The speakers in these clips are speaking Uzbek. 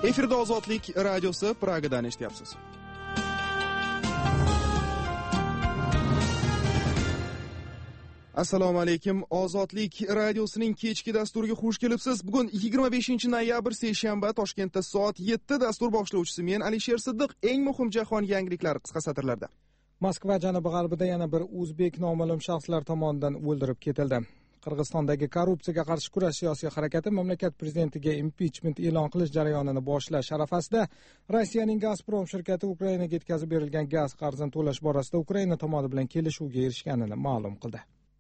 Efirda Ozodlik radiosi Pragadan eshityapsiz. Assalomu alaykum. Ozodlik radiosining kechki dasturiga xush kelibsiz. Bugun 25-noyabr seshanba, Toshkentda soat 7 dastur boshlovchisi men Alisher Siddiq. Eng muhim jahon yangiliklari qisqa satrlarda. Moskva janubi-g'arbida yana bir o'zbek noma'lum shaxslar tomonidan o'ldirib ketildi. Qirg'izistondagi korrupsiyaga qarshi kurash siyosiy harakati mamlakat prezidentiga impichment e'lon qilish jarayonini boshlash arafasida Rossiyaning Gazprom shirkati Ukrainaga yetkazib berilgan gaz qarzini to'lash borasida Ukraina tomoni bilan kelishuvga erishganini ma'lum qildi.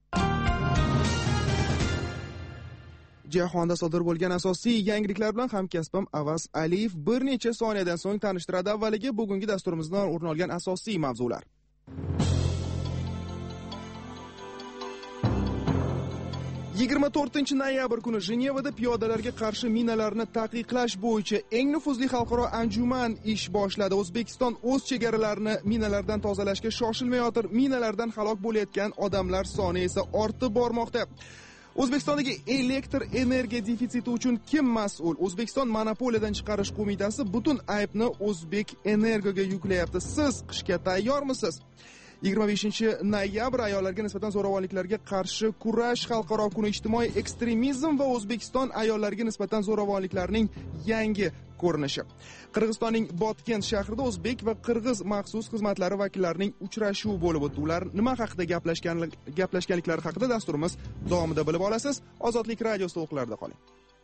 Jahonda sodir bo'lgan asosiy yangiliklar bilan hamkasbim Avaz Aliyev bir necha soniyadan so'ng tanishtiradi. Avvaliga bugungi dasturimizdan o'rin olgan asosiy mavzular. Yigirma 4-noyabr kuni Jenevada piyodalarga qarshi minalarni taqiqlash bo'yicha eng nufuzli xalqaro anjuman ish boshladi. O'zbekiston o'z chegaralarini minalardan tozalashga shoshilmayotir. Minalardan halok bo'layotgan odamlar soni esa ortib bormoqda. O'zbekistondagi elektr energiya defitsiti uchun kim mas'ul? O'zbekiston monopoliyadan chiqarish qo'mitasi butun aybni O'zbek Energoga yuklayapti. Siz qishga tayyormisiz? 25-noyabr ayollarga nisbatan zo'ravonliklarga qarshi kurash xalqaro kuni, ijtimoiy ekstremizm va O'zbekiston ayollariga nisbatan zo'ravonliklarning yangi ko'rinishi. Qirg'izistonning Botken shahrida o'zbek va qirg'iz maxsus xizmatlari vakillarining uchrashuvi bo'lib o'tdi. Ular nima haqida gaplashganliklari haqida dasturimiz davomida bilib olasiz. Ozodlik radiosi to'lqinlarida qoling.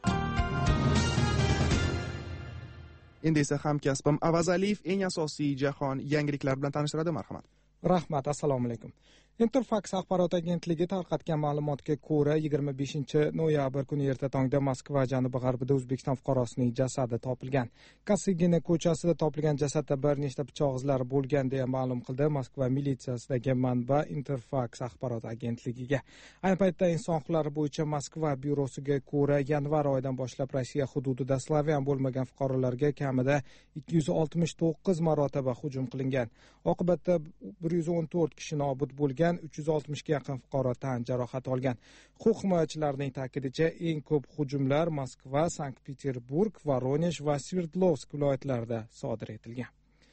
Endi esa hamkasbim Avaz Aliyev eng asosiy jahon yangiliklari bilan tanishtiradi. Marhamat. Rahmat, assalomu alaykum. Interfax axborot agentligi tarqatgan ma'lumotga ko'ra, 25-noyabr kuni erta tongda Moskva janubi-g'arbida O'zbekiston fuqarosining jasadi topilgan. Kasigina ko'chasida topilgan jasadda bir nechta pichoq izlari bo'lgan deya ma'lum qildi Moskva militsiyasidagi manba Interfax axborot agentligiga. Ayni paytda inson huquqlari bo'yicha Moskva byurosiga ko'ra, yanvar oyidan boshlab Rossiya hududida slavyan bo'lmagan fuqarolarga kamida 269 marotaba hujum qilingan. Oqibatda 114 kishi nobud bo'lgan, 360 ga yaqin fuqaro tan jarohati olgan. Huquq himoyachilarining ta'kidicha, eng ko'p hujumlar Moskva, Sankt-Peterburg, Voronej va Sverdlovsk viloyatlarida sodir etilgan.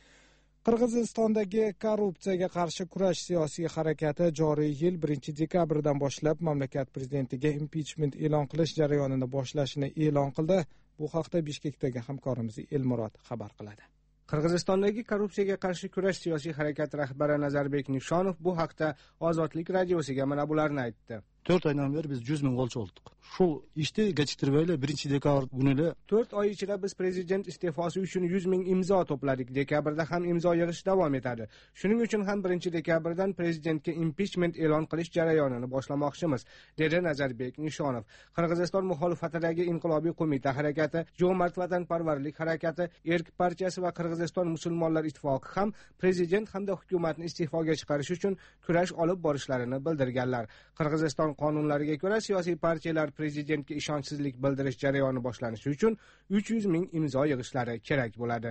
Qirg'izistondagi korrupsiyaga qarshi kurash siyosiy harakati joriy yil 1-dekabrdan boshlab mamlakat prezidentiga impichment e'lon qilish jarayonini boshlashini e'lon qildi. Bu haqda Bishkekdagi hamkorimiz Elmurod xabar qiladi. Qirg'izistondagi korrupsiyaga qarshi kurash siyosiy harakati rahbari Nazarbek Nishonov bu haqda Ozodlik radiosiga mana bularni aytdi. 4 aydan beri biz 100 ming olchi oldik. Shu ishni kechiktirmayli 1-dekabr kunida 4 oy ichida biz prezident iste'fosi uchun 100 ming imzo to'pladik. Dekabrda ham imzo yig'ish davom etadi. Shuning uchun ham 1-dekabrdan prezidentga impichment e'lon qilish jarayonini boshlamoqchimiz, dedi Nazarbek Nishonov. Qirg'iziston muxolifatidagi Inqilobiy qo'mita harakati, Jo'mart vatanparvarlik harakati, Erk partiyasi va Qirg'iziston musulmonlar ittifoqi ham prezident hamda hukumatni iste'foga chiqarish uchun kurash olib borishlarini bildirganlar. Qirg'iziston qonunlariga ko'ra siyosiy partiyalar prezidentga ishonchsizlik bildirish jarayoni boshlanishi uchun 300 ming imzo yig'ishlari kerak bo'ladi.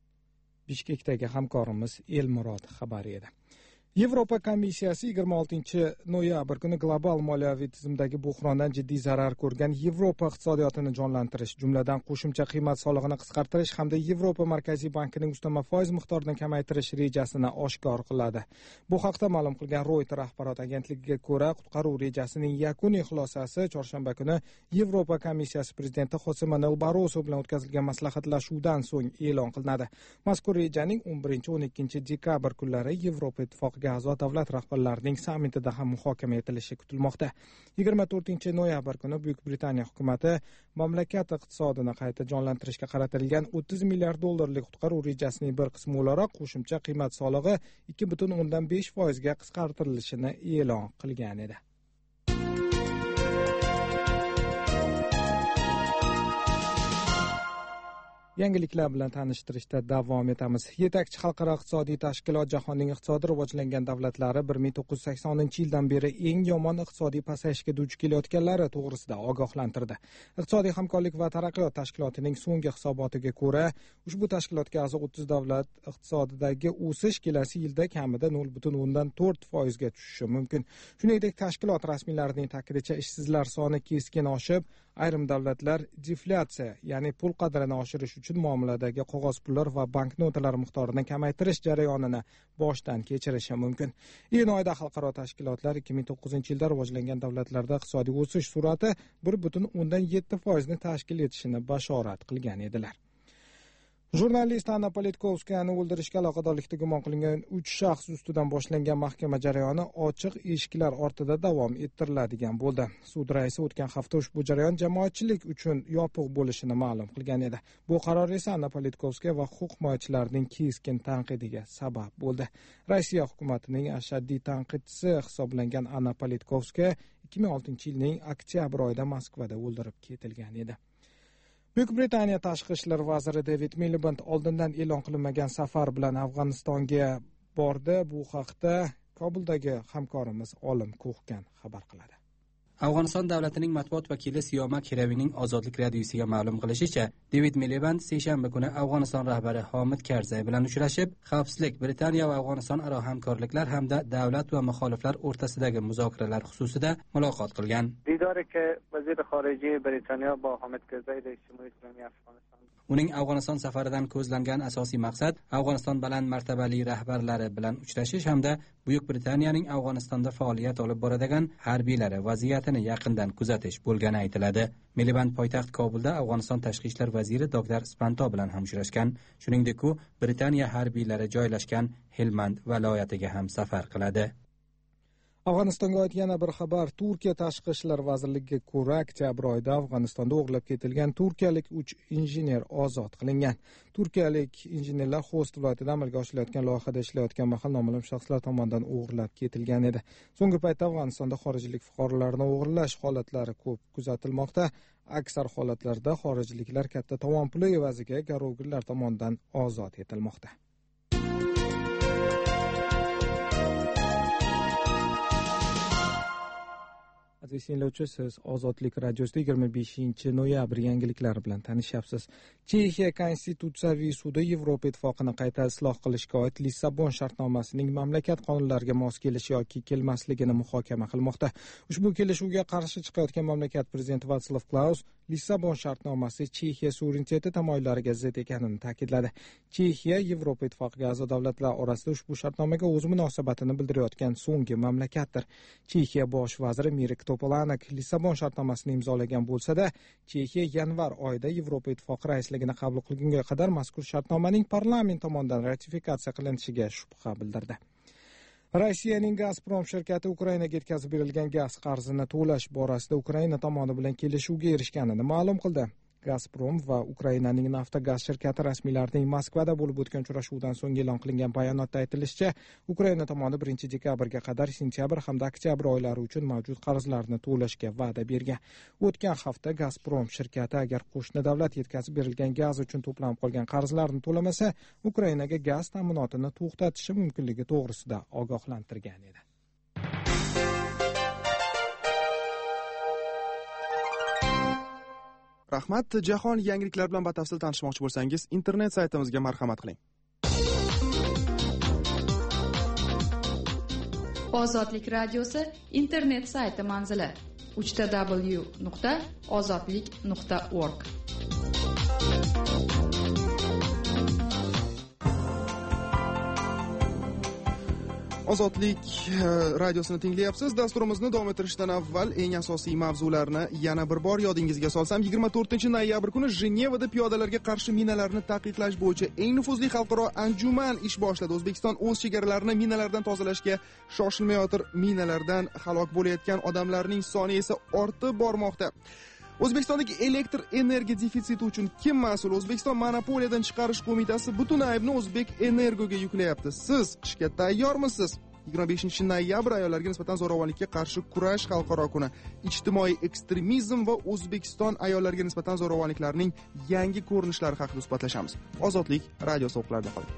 Bishkekdagi hamkorimiz Elmurod xabar edi. Yevropa komissiyasi 26-noyabr kuni global moliyaviy tizimdagi buhrondan jiddiy zarar ko'rgan Yevropa iqtisodiyotini jonlantirish, jumladan qo'shimcha qiymat solig'ini qisqartirish hamda Yevropa markaziy bankining ustama foiz miqdorini kamaytirish rejasini oshkor qiladi. Bu haqda ma'lum qilgan Reuters axborot agentligiga ko'ra, qutqaruv rejasining yakuniy xulosasi chorshanba kuni Yevropa komissiyasi prezidenti Jose Manuel Barroso bilan o'tkazilgan maslahatlashuvdan so'ng e'lon qilinadi. Mazkur rejaning 11-12-dekabr kunlari Yevropa ittifoqi a'zo davlat rahbarlarining sammitida ham muhokama etilishi kutilmoqda. 24-noyabr kuni Buyuk Britaniya hukumatı mamlakat iqtisodini qayta jonlantirishga qaratilgan 30 milliard dollarlik qutqaruv rejasining bir qismi o'laroq qo'shimcha qiymat solig'i 2.5% ga qisqartirilishini e'lon qilgan edi. Yangiliklar bilan tanishtirishda davom etamiz. Yetakchi xalqaro iqtisodiy tashkilot jahonning iqtisodiy rivojlangan davlatlari 1980-yildan beri eng yomon iqtisodiy pasayishga duch kelayotganlari to'g'risida ogohlantirdi. Iqtisodiy hamkorlik va taraqqiyot tashkilotining so'nggi hisobotiga ko'ra, ushbu tashkilotga a'zo 30 davlat iqtisodidagi o'sish kelasi yilda kamida 0.4% ga tushishi mumkin. Shuningdek, tashkilot rasmiylarining ta'kidicha ishsizlar soni keskin oshib, Ayrim davlatlar deflyatsiya, ya'ni pul qadrini oshirish uchun muomaladagi qog'oz pullar va banknotalar miqdorini kamaytirish jarayonini boshdan kechirishi mumkin. Iyun oyida xalqaro tashkilotlar 2009-yilda rivojlangan davlatlarda iqtisodiy o'sish sur'ati 1,7% ni tashkil etishini bashorat qilgan edilar. Jurnalist Anna Politkovskayani o'ldirishga aloqadorlikda gumon qilingan 3 shaxs ustidan boshlangan mahkama jarayoni ochiq eshiklar ortida davom ettiriladigan bo'ldi. Sud raisi o'tgan hafta ushbu jarayon jamoatchilik uchun yopiq bo'lishini ma'lum qilgan edi. Bu qaror esa Anna Politkovskaya va huquq himoyachilarining keskin tanqidiga sabab bo'ldi. Rossiya hukumatining ashaddiy tanqidchisi hisoblangan Anna Politkovskaya 2006-yilning oktyabr oyida Moskvada o'ldirib ketilgan edi. Buyuk Britaniya tashqi ishlar vaziri David Miliband oldindan e'lon qilinmagan safar bilan Afg'onistonga bordi. Bu haqda Kobuldagi hamkorimiz Olim Ko'hgan xabar qiladi. Afg'oniston davlatining matbuot vakili Siyoma Kiravining Ozodlik radiosiga ma'lum qilishicha, David Miliband seshanba kuni Afg'oniston rahbari Hamid Karzay bilan uchrashib, xavfsizlik, Britaniya va Afg'oniston aro hamkorliklar hamda davlat va muxoliflar o'rtasidagi muzokaralar xususida muloqot qilgan. دیداری که وزیر خارجه بریتانیا با حامد کرزای رئیس جمهوری اسلامی افغانستان Uning Afg'oniston safaridan ko'zlangan asosiy maqsad Afg'oniston baland martabali rahbarlari bilan uchrashish hamda Buyuk Britaniyaning Afg'onistonda faoliyat olib boradigan harbiylari vaziyatini yaqindan kuzatish bo'lgani aytiladi. Miliband poytaxt Kobulda Afg'oniston tashqi ishlar vaziri Dr. Spanto bilan ham uchrashgan. Shuningdek, u Britaniya harbiylari joylashgan Helmand viloyatiga ham safar qiladi. Afg'onistonga oid yana bir xabar. Turkiya tashqi ishlar vazirligiga ko'ra, oktyabr oyida Afg'onistonda o'g'irlab ketilgan turkiyalik 3 injener ozod qilingan. Turkiyalik injenerlar Xost viloyatida amalga oshirilayotgan loyihada ishlayotgan mahal noma'lum shaxslar tomonidan o'g'irlab ketilgan edi. So'nggi paytda Afg'onistonda xorijlik fuqarolarni o'g'irlash holatlari ko'p kuzatilmoqda. Aksar holatlarda xorijliklar katta tovon puli evaziga garovgirlar tomonidan ozod etilmoqda. Aziz tinglovchi, siz Ozodlik radiosida 25-noyabr yangiliklari bilan tanishyapsiz. Chexiya Konstitutsiyaviy sudi Yevropa ittifoqini qayta isloh qilishga oid Lissabon shartnomasining mamlakat qonunlariga mos kelishi yoki kelmasligini muhokama qilmoqda. Ushbu kelishuvga qarshi chiqayotgan mamlakat prezidenti Václav Klaus Lissabon shartnomasi Chexiya suvereniteti tamoyillariga zid ekanini ta'kidladi. Chexiya Yevropa ittifoqiga a'zo davlatlar orasida ushbu shartnomaga o'z munosabatini bildirayotgan so'nggi mamlakatdir. Chexiya bosh vaziri Mirek Topolanek Lissabon shartnomasini imzolagan bo'lsa-da, Chexiya yanvar oyida Yevropa ittifoqi raisligini qabul qilgunga qadar mazkur shartnomaning parlament tomonidan ratifikatsiya qilinishiga shubha bildirdi. Rossiyaning Gazprom shirkati Ukrainaga yetkazib berilgan gaz qarzini to'lash borasida Ukraina tomoni bilan kelishuvga erishganini ma'lum qildi. Gazprom va Ukrainaning Naftogaz shirkati rasmiylarining Moskvada bo'lib o'tgan uchrashuvdan so'ng e'lon qilingan bayonotda aytilishicha, Ukraina tomoni 1-dekabrga qadar sentyabr hamda oktyabr oylari uchun mavjud qarzlarni to'lashga va'da bergan. O'tgan hafta Gazprom shirkati agar qo'shni davlat yetkazib berilgan gaz uchun to'planib qolgan qarzlarni to'lamasa, Ukrainaga gaz ta'minotini to'xtatishi mumkinligi to'g'risida ogohlantirgan edi. Rahmat. Jahon yangiliklari bilan batafsil tanishmoqchi bo'lsangiz, internet saytimizga marhamat qiling. Ozodlik radiosi internet sayti manzili: www.ozodlik.org. Ozodlik radiosini tinglayapsiz. Dasturimizni davom ettirishdan avval eng asosiy mavzularni yana bir bor yodingizga solsam, 24-noyabr kuni Jenevada piyodalarga qarshi minalarni taqiqlash bo'yicha eng nufuzli xalqaro anjuman ish boshladi. O'zbekiston o'z chegaralarini minalardan tozalashga shoshilmayotir. Minalardan halok bo'layotgan odamlarning soni esa ortib bormoqda. O'zbekistondagi elektr energiya defitsiti uchun kim mas'ul? O'zbekiston monopoliyadan chiqarish qo'mitasi butun aybni O'zbek Energoga yuklayapti. Siz qishga tayyormisiz? 25-noyabr ayollarga nisbatan zo'ravonlikka qarshi kurash xalqaro kuni. Ijtimoiy ekstremizm va O'zbekiston ayollarga nisbatan zo'ravonliklarning yangi ko'rinishlari haqida suhbatlashamiz. Ozodlik radiosi o'qlarida qoling.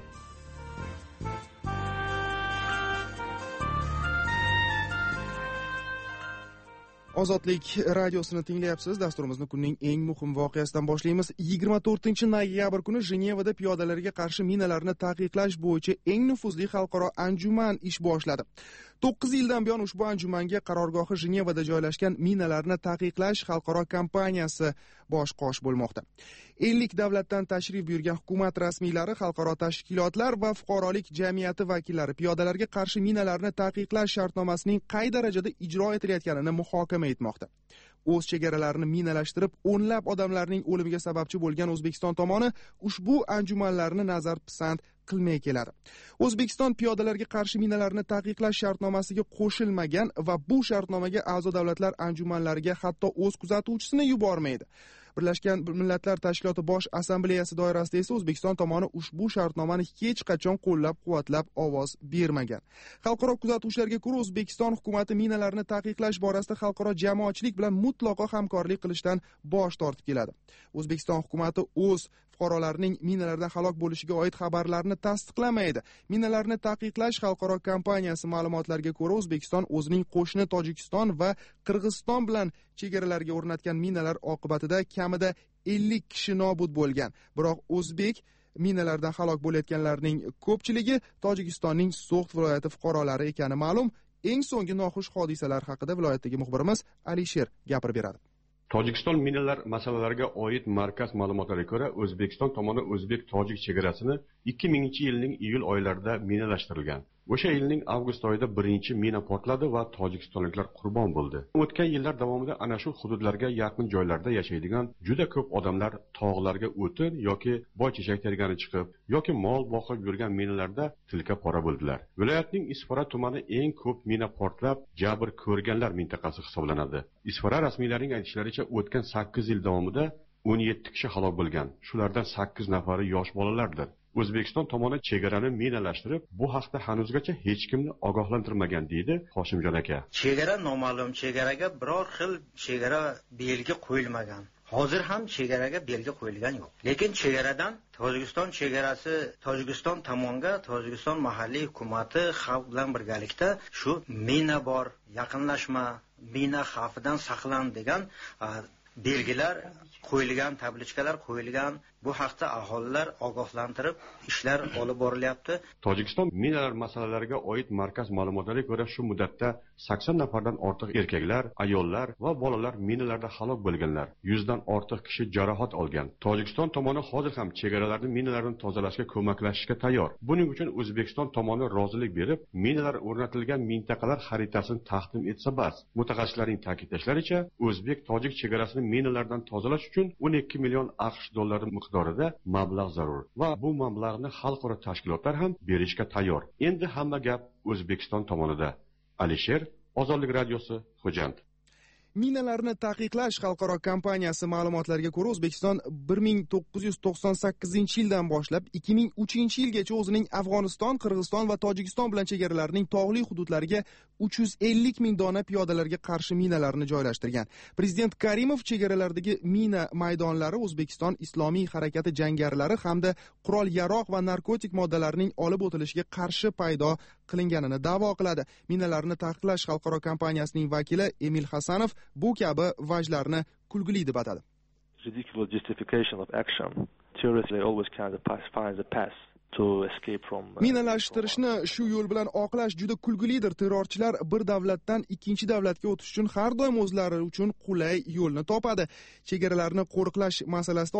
Ozodlik radiosini tinglayapsiz. Dasturimizni kunning eng muhim voqeasidan boshlaymiz. 24-noyabr kuni Jenevada piyodalarga qarshi minalarni taqiqlash bo'yicha eng nufuzli xalqaro anjuman ish boshladi. 9 yildan buyon ushbu anjumanga qarorgohi Jenevada joylashgan minalarni taqiqlash xalqaro kompaniyasi bosh qosh bo'lmoqda. 50 davlatdan tashrif buyurgan hukumat rasmiylari, xalqaro tashkilotlar va fuqarolik jamiyati vakillari piyodalarga qarshi minalarni taqiqlash shartnomasining qay darajada ijro etilayotganini muhokama etmoqda. O'z chegaralarini minalashtirib, o'nlab odamlarning o'limiga sababchi bo'lgan O'zbekiston tomoni ushbu anjumanlarni nazar pisand qilmay keladi. O'zbekiston piyodalarga qarshi minalarni taqiqlash shartnomasiga qo'shilmagan va bu shartnomaga a'zo davlatlar anjumanlariga hatto o'z kuzatuvchisini yubormaydi. Birlashgan Millatlar Tashkiloti Bosh Assambleyasi doirasida esa O'zbekiston tomoni ushbu shartnomani hech qachon qo'llab-quvvatlab ovoz bermagan. Xalqaro kuzatuvchilarga ko'ra, O'zbekiston hukumati minalarni taqiqlash borasida xalqaro jamoatchilik bilan mutlaqo hamkorlik qilishdan bosh tortib keladi. O'zbekiston hukumati o'z fuqarolarning minalardan halok bo'lishiga oid xabarlarni tasdiqlamaydi. Minalarni taqiqlash xalqaro kompaniyasi ma'lumotlariga ko'ra, O'zbekiston o'zining qo'shni Tojikiston va Qirg'iziston bilan chegaralarga o'rnatgan minalar oqibatida kamida 50 kishi nobud bo'lgan. Biroq o'zbek minalardan halok bo'layotganlarning ko'pchiligi Tojikistonning So'g'd viloyati fuqarolari ekani ma'lum. Eng so'nggi noxush hodisalar haqida viloyatdagi muxbirimiz Alisher gapirib beradi. Tojikiston minalar masalalariga oid markaz ma'lumotlariga ko'ra, O'zbekiston tomoni o'zbek-tojik chegarasini 2000-yilning iyul oylarida minalashtirilgan. O'sha yilning avgust oyida birinchi mina portladi va tojikistonliklar qurbon bo'ldi. O'tgan yillar davomida ana shu hududlarga yaqin joylarda yashaydigan juda ko'p odamlar tog'larga o'tin yoki boy-chechak tergani chiqib, yoki mol boqib yurgan minalarda tilka pora bo'ldilar. Viloyatning Isfara tumani eng ko'p mina portlab jabr ko'rganlar mintaqasi hisoblanadi. Isfara rasmiylarining aytishlaricha, o'tgan 8 yil davomida 17 kishi halok bo'lgan. Shulardan 8 nafari yosh bolalardir. O'zbekiston tomoni chegarani minalashtirib, bu haqda hanuzgacha hech kimni ogohlantirmagan, deydi Hoshimjon aka. Chegara noma'lum, chegaraga biror xil chegara belgi qo'yilmagan. Hozir ham chegaraga belgi qo'yilgan yo'q. Lekin chegaradan Tojikiston chegarasi, Tojikiston tomonga, Tojikiston mahalliy hukumati xalq bilan birgalikda shu mina bor, yaqinlashma, mina xavfidan saqlan degan belgilar qo'yilgan, tablichkalar qo'yilgan. Bu haqda aholilar ogohlantirib ishlar olib borilyapti. Tojikiston minalar masalalariga oid markaz ma'lumotlariga ko'ra, shu muddatda 80 nafardan ortiq erkaklar, ayollar va bolalar minalarda halok bo'lganlar. 100 dan ortiq kishi jarohat olgan. Tojikiston tomoni hozir ham chegaralarni minalardan tozalashga ko'maklashishga tayyor. Buning uchun O'zbekiston tomoni rozilik berib, minalar o'rnatilgan mintaqalar xaritasini taqdim etsa bas. Mutaxassislarning ta'kidlashlaricha, o'zbek-tojik chegarasini minalardan tozalash uchun 12 million AQSh dollari miqdorida mablag' zarur va bu mablag'ni xalqaro tashkilotlar ham berishga tayyor. Endi hamma gap O'zbekiston tomonida. Alisher, Ozodlik radiosi, Xo'jand. Minalarni taqiqlash xalqaro kompaniyasi ma'lumotlariga ko'ra, O'zbekiston 1998-yildan boshlab 2003-yilgacha o'zining Afg'oniston, Qirg'iziston va Tojikiston bilan chegaralarining tog'li hududlariga 350 ming dona piyodalarga qarshi minalarni joylashtirgan. Prezident Karimov chegaralardagi mina maydonlari O'zbekiston Islomiy harakati jangarilari hamda qurol-yarog' va narkotik moddalarning olib o'tilishiga qarshi paydo qilinganini da'vo qiladi. Minalarni taqiqlash xalqaro kompaniyasining vakili Emil Hasanov bu kabi vajlarni kulgili deb atadi. Ridiculous justification of action. Terrorists always find the path to escape from. Minalashtirishni shu yo'l bilan oqlash juda kulgilidir. Terrorchilar bir davlatdan ikkinchi davlatga o'tish uchun har doim o'zlari uchun qulay yo'lni topadi. Chegaralarni qo'riqlash masalasida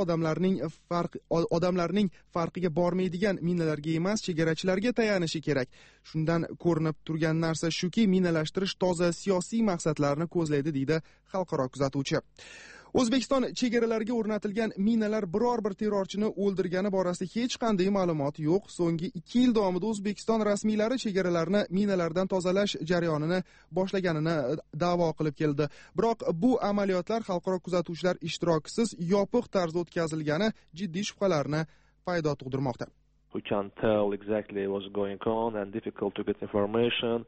odamlarning farqiga bormaydigan minalarga emas, chegarachilarga tayanishi kerak. Shundan ko'rinib turgan narsa shuki, minalashtirish toza siyosiy maqsadlarni ko'zlaydi, deydi xalqaro kuzatuvchi. O'zbekiston chegaralariga o'rnatilgan minalar biror bir terrorchini o'ldirgani borasida hech qanday ma'lumot yo'q. So'nggi 2 yil davomida O'zbekiston rasmiylari chegaralarni minalardan tozalash jarayonini boshlaganini da'vo qilib keldi. Biroq bu amaliyotlar xalqaro kuzatuvchilar ishtirokisiz yopiq tarzda o'tkazilgani jiddiy shubhalarni paydo tug'dirmoqda. We can't tell exactly what's going on and difficult to get information.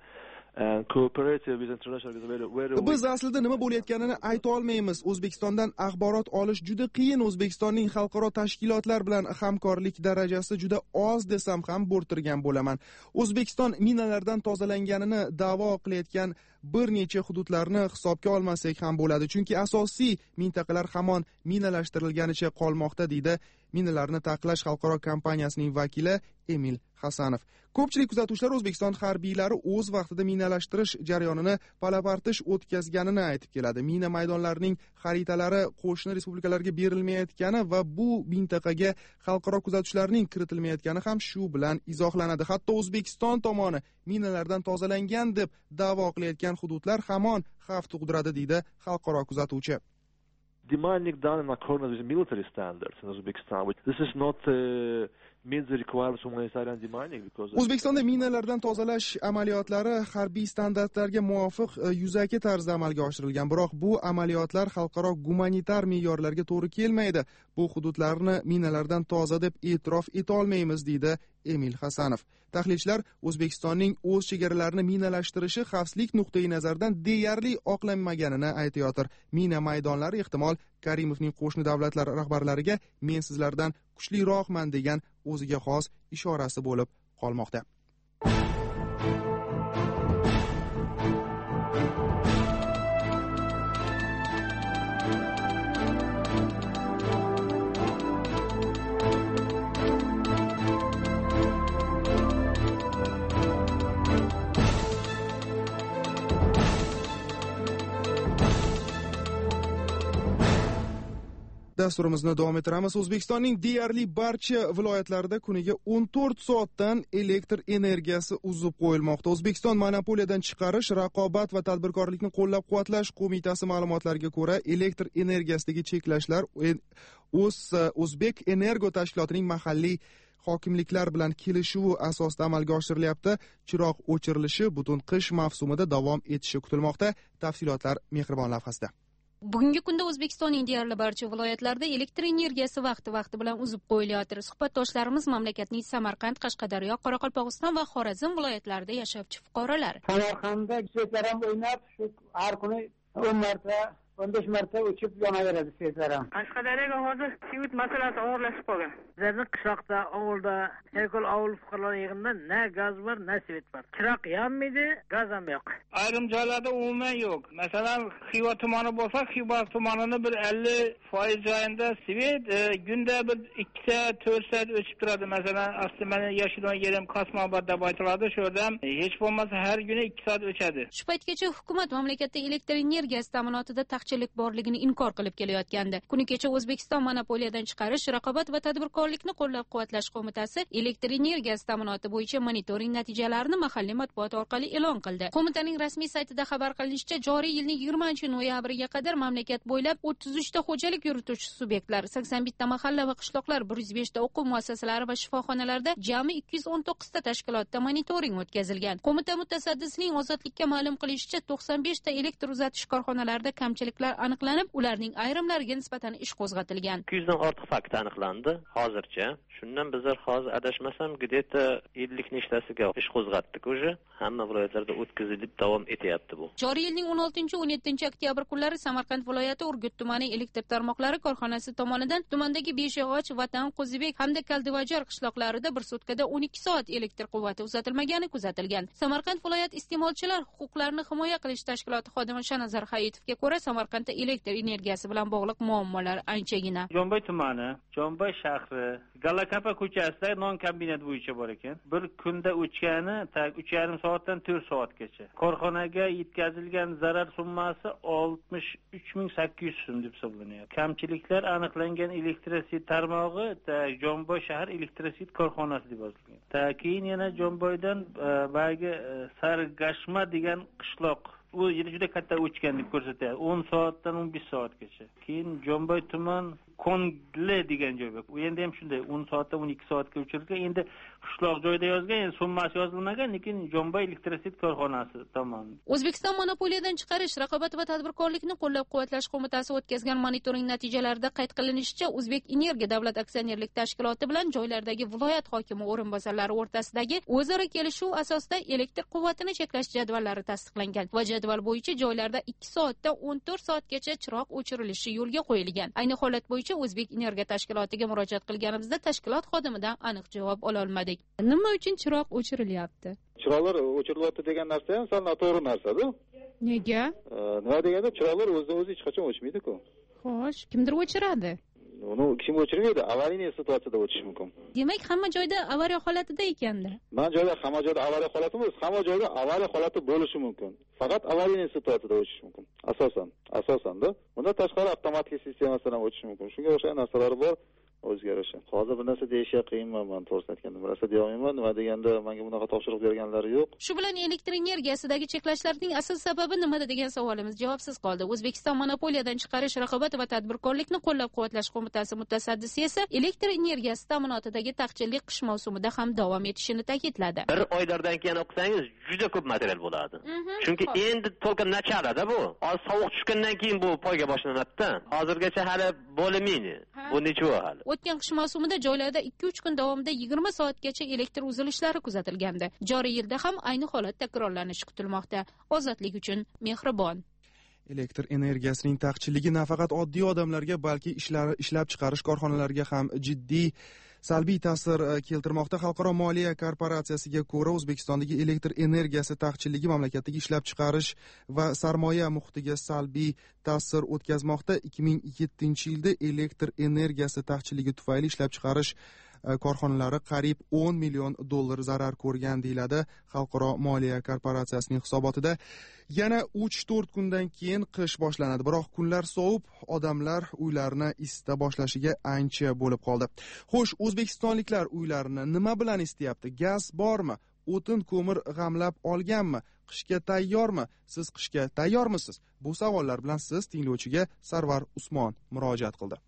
Biz aslida nima bo'layotganini ayta olmaymiz. O'zbekistondan axborot olish juda qiyin. O'zbekistonning xalqaro tashkilotlar bilan hamkorlik darajasi juda oz desam ham bo'rtirgan bo'laman. O'zbekiston minalardan tozalanganini da'vo qilayotgan bir necha hududlarni hisobga olmasak ham bo'ladi, chunki asosiy mintaqalar hamon minalashtirilganicha qolmoqda, deydi Minalarni taqiqlash xalqaro kompaniyasining vakili Emil Hasanov. Ko'pchilik kuzatuvchilar O'zbekiston harbiylari o'z vaqtida minalashtirish jarayonini palapartish o'tkazganini aytib keladi. Mina maydonlarining xaritalari qo'shni respublikalarga berilmayotgani va bu mintaqaga xalqaro kuzatuvchilarning kiritilmayotgani ham shu bilan izohlanadi. Hatto O'zbekiston tomoni minalardan tozalangan deb da'vo qilayotgan hududlar hamon xavf tug'diradi, deydi xalqaro kuzatuvchi. Demining done in accordance with military standards in Uzbekistan. This is not means the requirements of humanitarian demining because O'zbekistonda minalardan tozalash amaliyotlari harbiy standartlarga muvofiq yuzaki tarzda amalga oshirilgan, biroq bu amaliyotlar xalqaro gumanitar me'yorlarga to'g'ri kelmaydi. Bu hududlarni minalardan toza deb e'tirof eta olmaymiz, deydi Emil Hasanov. Tahlilchilar O'zbekistonning o'z chegaralarini minalashtirishi xavfsizlik nuqtai nazaridan deyarli oqlanmaganini aytayotir. Mina maydonlari ehtimol Karimovning qo'shni davlatlar rahbarlariga men sizlardan kuchliroqman degan o'ziga xos ishorasi bo'lib qolmoqda. Dasturimizni davom ettiramiz. O'zbekistonning deyarli barcha viloyatlarida kuniga 14 soatdan elektr energiyasi uzib qo'yilmoqda. O'zbekiston monopoliyadan chiqarish, raqobat va tadbirkorlikni qo'llab-quvvatlash qo'mitasi ma'lumotlariga ko'ra, elektr energiyasidagi cheklashlar O'zbek Energo tashkilotining mahalliy hokimliklar bilan kelishuvi asosida amalga oshirilyapti. Chiroq o'chirilishi butun qish mavsumida davom etishi kutilmoqda. Tafsilotlar Mehribon lavhasida. Bugungi kunda O'zbekistonning deyarli barcha viloyatlarida elektr energiyasi vaqti bilan uzib qo'yilayotir. Suhbatdoshlarimiz mamlakatning Samarqand, Qashqadaryo, Qoraqalpog'iston va Xorazm viloyatlarida yashovchi fuqarolar. Samarqandda svetlar ham o'ynab, har kuni 10 marta 15 marta o'chib yonaveradi svetlar ham. Qashqadaryoga hozir svet masalasi og'irlashib qolgan. Bizning qishloqda, ovulda, Serkol ovul fuqarolar yig'inida na gaz var, na svet var. Chiroq yonmaydi, gaz ham yo'q. Ayrim joylarda umuman yo'q. Masalan, Xiva tumani bo'lsa, Xiva tumanini bir 50% joyida svet kunda bir 2 soat, 4 soat o'chib turadi. Masalan, Aslimani Yashilon yerim Qasmobod deb aytiladi. Shu yerda hech bo'lmasa har kuni 2 soat o'chadi. Shu paytgacha hukumat mamlakatda elektr energiyasi ta'minotida taqchillik borligini inkor qilib kelayotgandi. Kuni kecha O'zbekiston monopoliyadan chiqarish, raqobat va tadbirkorlikni qo'llab-quvvatlash qo'mitasi elektr energiyasi ta'minoti bo'yicha monitoring natijalarini mahalliy matbuot orqali e'lon qildi. Qo'mitaning rasmiy saytida xabar qilinishicha, joriy yilning 20-noyabriga qadar mamlakat bo'ylab 33 ta xo'jalik yurituvchi subyektlar, 81 ta mahalla va qishloqlar, 105 ta o'quv muassasalari va shifoxonalarda jami 219 ta tashkilotda monitoring o'tkazilgan. Qo'mita mutasaddisining Ozodlikka ma'lum qilishicha, 95 ta elektr uzatish korxonalarida kamchiliklar aniqlanib, ularning ayrimlariga nisbatan ish qo'zg'atilgan. 200 dan ortiq fakt aniqlandi hozircha. Shundan bizlar hozir adashmasam, где-то 50 nechtasiga ish qo'zg'atdik o'zi. Hamma viloyatlarda o'tkazilib davom etyapti bu. Joriy yilning 16-17 oktyabr kunlari Samarqand viloyati Urgut tumani elektr tarmoqlari korxonasi tomonidan tumandagi Beshog'och, Vatan, Qo'zibek hamda Kaldivajar qishloqlarida bir sutkada 12 soat elektr quvvati uzatilmagani kuzatilgan. Samarqand viloyat iste'molchilar huquqlarini himoya qilish tashkiloti xodimi Shanazar Hayitovga ko'ra, Samarqandda elektr energiyasi bilan bog'liq muammolar anchagina. Jomboy tumani, Jomboy shahri, Galakapa ko'chasida non kombinat bo'yicha bor ekan. Bir kunda o'chgani 3,5 soatdan 4 soatgacha. Korxonaga yetkazilgan zarar summasi 63800 so'm deb hisoblanyapti. Kamchiliklar aniqlangan elektrotsit tarmog'i Jomboy shahar elektrotsit korxonasi deb yozilgan. Keyin yana Jomboydan bagi Sargashma degan qishloq u yerda juda katta o'chgan deb ko'rsatadi. 10 soatdan 15 soatgacha. Keyin Jomboy tuman Kongle degan joy bor. U endi ham shunday 10 soatdan 12 soatga o'chirilgan. Endi qishloq joyda yozgan, endi summasi yozilmagan, lekin Jomboy elektrotsit korxonasi tomonidan. O'zbekiston monopoliyadan chiqarish, raqobat va tadbirkorlikni qo'llab-quvvatlash qo'mitasi o'tkazgan monitoring natijalarida qayd qilinishicha, O'zbek Energiya davlat aksionerlik tashkiloti bilan joylardagi viloyat hokimi o'rinbosarlari o'rtasidagi o'zaro kelishuv asosida elektr quvvatini cheklash jadvallari tasdiqlangan va jadval bo'yicha joylarda 2 soatdan 14 soatgacha chiroq o'chirilishi yo'lga qo'yilgan. Ayni holat bo'yicha O'zbek Energiya tashkilotiga murojaat qilganimizda tashkilot xodimidan aniq javob ola olmadik. Nima uchun chiroq o'chirilyapti? Chiroqlar o'chirilyapti degan narsa ham sal noto'g'ri narsa-da. Nega? Nima deganda chiroqlar o'zidan-o'zi hech qachon o'chmaydi-ku. Xo'sh, kimdir o'chiradi. Uni kim o'chirmaydi? Avariya situatsiyada o'chishi mumkin. Demak, hamma joyda avariya holatida ekanda. Hamma joyda avariya holati emas, hamma joyda avariya holati bo'lishi mumkin. Faqat avariya situatsiyada o'chishi mumkin. Asosanda. Bundan tashqari avtomatik sistemadan o'chishi mumkin. Shunga o'xshagan narsalar bor. O'zgarishi. Hozir bir narsa deyishga qiyinman, men to'g'risini aytganda. Bir narsa deya olmayman. Nima deganda menga bunaqa topshiriq berganlari yo'q. Shu bilan elektr energiyasidagi cheklashlarning asl sababi nimada degan savolimiz javobsiz qoldi. O'zbekiston monopoliyadan chiqarish, raqobat va tadbirkorlikni qo'llab-quvvatlash qo'mitasi mutasaddisi esa elektr energiyasi ta'minotidagi taqchillik qish mavsumida ham davom etishini ta'kidladi. Bir oylardan keyin o'qisangiz juda ko'p material bo'ladi. Chunki endi to'lqa nacharada bu. Hozir sovuq tushgandan keyin bu poyga boshlanadi-da. Hozirgacha hali bo'lmaydi. Bu necha hali? O'tgan qish mavsumida joylarda 2-3 kun davomida 20 soatgacha elektr uzilishlari kuzatilgandi. Joriy yilda ham ayni holat takrorlanishi kutilmoqda. Ozodlik uchun mehribon. Elektr energiyasining taqchilligi nafaqat oddiy odamlarga, balki ishlab chiqarish korxonalariga ham jiddiy salbiy ta'sir keltirmoqda. Xalqaro moliya korporatsiyasiga ko'ra, O'zbekistondagi elektr energiyasi taqchilligi mamlakatdagi ishlab chiqarish va sarmoya muhitiga salbiy ta'sir o'tkazmoqda. 2007-yilda elektr energiyasi taqchilligi tufayli ishlab chiqarish korxonalari qariyb $10 million zarar ko'rgan deyiladi Xalqaro moliya korporatsiyasining hisobotida. Yana 3-4 kundan keyin qish boshlanadi, biroq kunlar sovib, odamlar uylarini isita boshlashiga ancha bo'lib qoldi. Xo'sh, o'zbekistonliklar uylarini nima bilan isityapti? Gaz bormi? O'tin, ko'mir g'amlab olganmi? Qishga tayyormi? Siz qishga tayyormisiz? Bu savollar bilan siz tinglovchiga Sarvar Usmon murojaat qildi.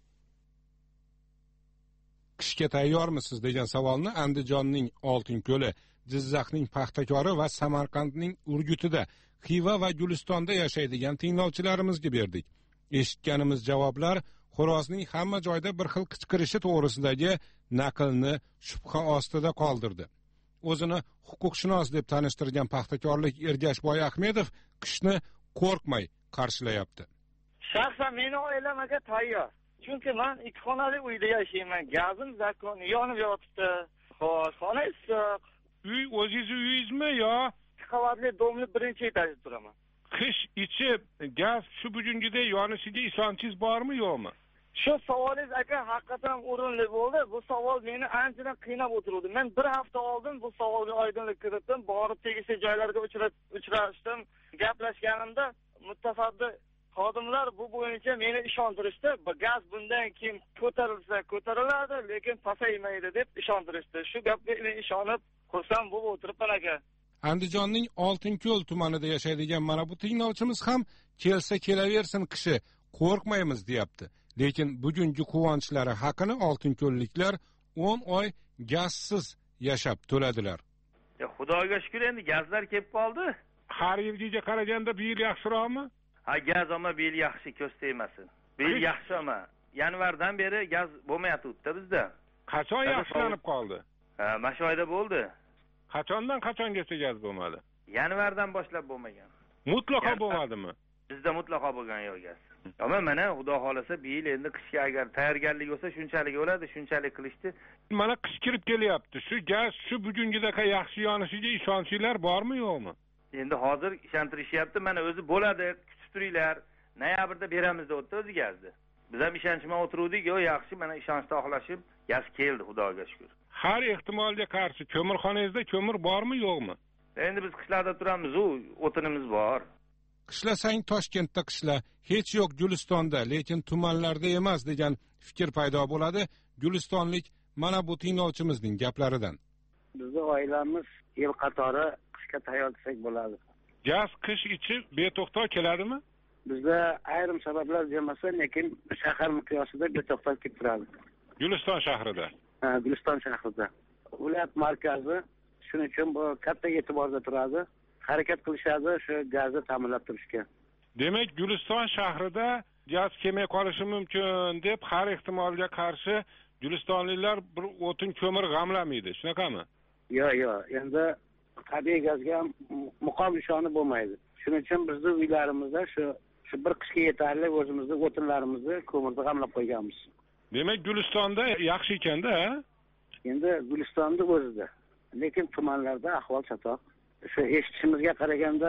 Qishga tayyormisiz degan savolni Andijonning Oltinko'li, Jizzaxning Paxtakori va Samarqandning Urgutida, Xiva va Gulistonda yashaydigan tinglovchilarimizga berdik. Eshitganimiz javoblar xo'rozning hamma joyda bir xil qichqirishi to'g'risidagi naqlni shubha ostida qoldirdi. O'zini huquqshunos deb tanishtirgan paxtakorlik Ergashboy Ahmedov qishni qo'rqmay qarshilayapti. Shaxsan meni oilamaga tayyor. Chunki men 2 xonali uyda yashayman. Gazim zakon yonib yotibdi. Xo'sh, xona issiq. Uy o'zingiz uyingizmi yo? 2 qavatli domli birinchi etajda turaman. Qish ichib gaz shu bugungiday yonishiga ishonchingiz bormi yo'qmi? Shu savolingiz aka haqiqatan o'rinli bo'ldi. Bu savol meni anchadan qiynab o'tirdi. Men bir hafta oldin bu savolga oydinlik kiritdim. Borib tegishli joylarga uchrashdim. Gaplashganimda mutasaddi xodimlar bu bo'yicha meni ishontirishdi. Gaz bundan keyin ko'tarilsa ko'tariladi, lekin pasaymaydi deb ishontirishdi. Shu gapga men ishonib, xursand bo'lib o'tiribman aka. Andijonning Oltinko'l tumanida yashaydigan mana bu tinglovchimiz ham kelsa kelaversin qishi, qo'rqmaymiz deyapti. Lekin bugungi quvonchlari haqini Oltinko'lliklar 10 oy gazsiz yashab to'ladilar. Xudoga shukr, endi gazlar kelib qoldi. Har yilgiga qaraganda bu yil yaxshiroqmi? Ha, gaz ama bir yil yaxshi, ko'z tegmasin. Bir yil yaxshi ama yanvardan beri gaz bo'lmayapti bizda. Qachon yaxshilanib qoldi? Ha, mana shu oyda bo'ldi. Qachondan qachongacha gaz bo'lmadi? Yanvardan boshlab bo'lmagan. Mutlaqo bo'lmadimi? Bizda mutlaqo bo'lgan yo'q gaz. Ama mana xudo xolasa bir yil endi qishga agar tayyorgarlik bo'lsa shunchalik bo'ladi, shunchalik qilishdi. Mana qish kirib kelyapti. Shu gaz shu bugungidek yaxshi yonishiga ishonchinglar bormi yo'qmi? Endi hozir ishontirishyapti. Mana o'zi bo'ladi, kutib turinglar. Noyabrda beramiz deb o'tdi o'zi gazni. Biz ham ishonchman o'tiruvdik, yo yaxshi, mana ishonchda oqlashib gaz keldi, xudoga shukr. Har ehtimolga qarshi ko'mirxonangizda ko'mir bormi yo'qmi? Endi biz qishlarda turamiz, o'tinimiz bor. Qishlasang Toshkentda qishla, hech yo'q Gulistonda, lekin tumanlarda emas degan fikr paydo bo'ladi gulistonlik mana bu tinglovchimizning gaplaridan. Bizning oilamiz yil qatori qishga tayyor desak bo'ladi. Gaz qish ichib beto'xtov keladimi? Bizda ayrim sabablar bo'lmasa, lekin shahar miqyosida beto'xtov kelib turadi. Guliston shahrida. Ha, Guliston shahrida. Viloyat markazi shuning uchun bu katta e'tiborda turadi. Harakat qilishadi shu gazni ta'minlab turishga. Demak, Guliston shahrida gaz kelmay qolishi mumkin deb har ehtimolga qarshi gulistonliklar bir o'tin ko'mir g'amlamaydi, shunaqami? Yo'q. Endi tabiiy gazga muqom ishoni bo'lmaydi. Shuning uchun bizning uylarimizda shu bir qishga yetarli o'zimizning o'tinlarimizni ko'mirda g'amlab qo'yganmiz. Demak, Gulistonda yaxshi ekanda, ha? Endi Gulistonda o'zida. Lekin tumanlarda ahvol chatoq. Shu eshitishimizga qaraganda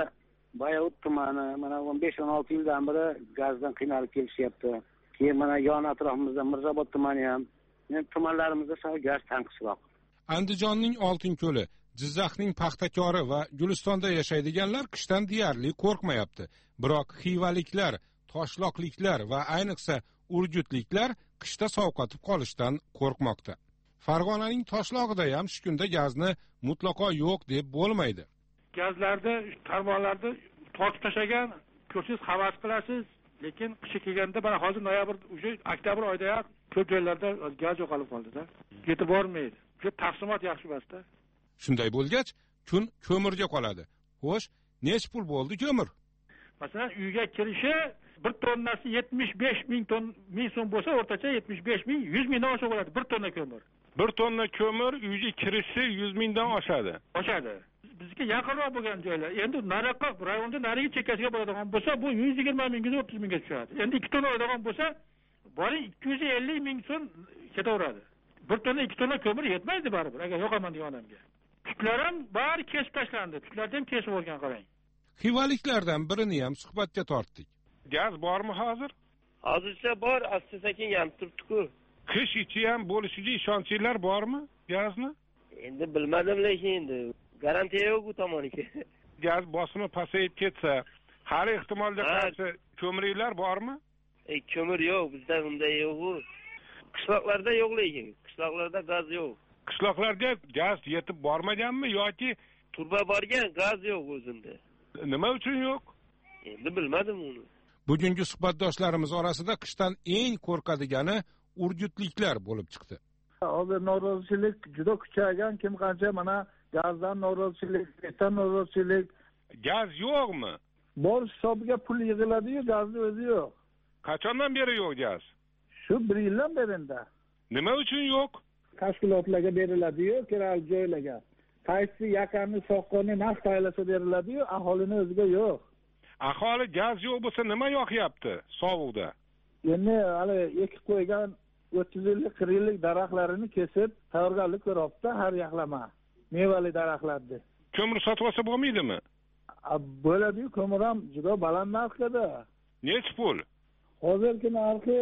Bayovut tumani mana 15-16 yildan beri gazdan qiynalib kelishyapti. Keyin mana yon atrofimizda Mirzobod tumani ham, tumanlarimizda sal gaz tanqisroq. Andijonning Oltinko'li, Jizzaxning Paxtakori va Gulistonda yashaydiganlar qishdan deyarli qo'rqmayapti. Biroq xivaliklar, toshloqliklar va ayniqsa urgutliklar qishda sovqotib qolishdan qo'rqmoqda. Farg'onaning Toshlog'ida ham shu kunda gazni mutlaqo yo'q deb bo'lmaydi. Gazlarda, tarmoqlarda tortib tashlagan, ko'rsangiz havas qilasiz, lekin qish kelganda mana hozir noyabr, oktyabr oyida ham ko'p joylarda gaz yo'qolib qoldi-da. Yetib bormaydi. Shu taqsimot yaxshi emas-da. Shunday bo'lgach, kun ko'mirga qoladi. Xo'sh, nech pul bo'ldi ko'mir? Masalan, uyga kirishi 1 tonnasi 75 ming so'm bo'lsa, o'rtacha 75 ming, 100 mingdan oshiq bo'ladi 1 tonna ko'mir. 1 tonna ko'mir uyga kirishi 100 mingdan oshadi. Oshadi. Bizga yaqinroq bo'lgan joylar, endi nariroq rayonda narigi chekkasiga boradigan bo'lsa, bu 120 mingdan 30 mingga tushadi. Endi 2 tonna oladigan bo'lsa, bori 250 ming so'm ketaveradi. 1 tonna 2 tonna ko'mir yetmaydi baribir, agar yo'qaman degan odamga. Tutlar ham bari kesib tashlandi. Tutlarni ham kesib olgan qarang. Xivaliklardan birini ham suhbatga tortdik. Gaz bormi hozir? Hozircha bor, asta-sekin yanib turibdi-ku. Qish ichi ham bo'lishiga ishonchinglar bormi gazni? Endi bilmadim, lekin endi garantiya yo'q bu tomoniga. Gaz bosimi pasayib ketsa, har ehtimolga qarshi ko'miringlar bormi? Ko'mir yo'q, bizda bunday yo'q. Qishloqlarda yo'q lekin, qishloqlarda gaz yo'q. Qishloqlarga gaz yetib bormaganmi yoki turba borgan, gaz yo'q o'zimda. Nima uchun yo'q? Endi bilmadim uni. Bugungi suhbatdoshlarimiz orasida qishdan eng qo'rqadigani urgutliklar bo'lib chiqdi. Hozir norozichilik juda kuchaygan, kim qancha mana gazdan norozichilik, metan norozichilik. Gaz yo'qmi? Bor hisobiga pul yig'iladi-yu, gazni o'zi yo'q. Qachondan beri yo'q gaz? Shu 1 yildan beri. Nima uchun yo'q? Tashkilotlarga beriladi-yu, kerakli joylarga. Qaysi yaqinni soqqonni naqd aylasa beriladi-yu, aholini o'ziga yo'q. Aholi gaz yo'q bo'lsa nima yoqyapti sovuqda? Endi hali ekib qo'ygan 30 yillik, 40 yillik daraxtlarini kesib, tayyorgarlik ko'ryapti har yoqlama. Mevali daraxtlarni. Ko'mir sotib olsa bo'lmaydimi? Bo'ladi-yu, ko'mir ham juda baland narxda. Nech pul? Hozirgi narxi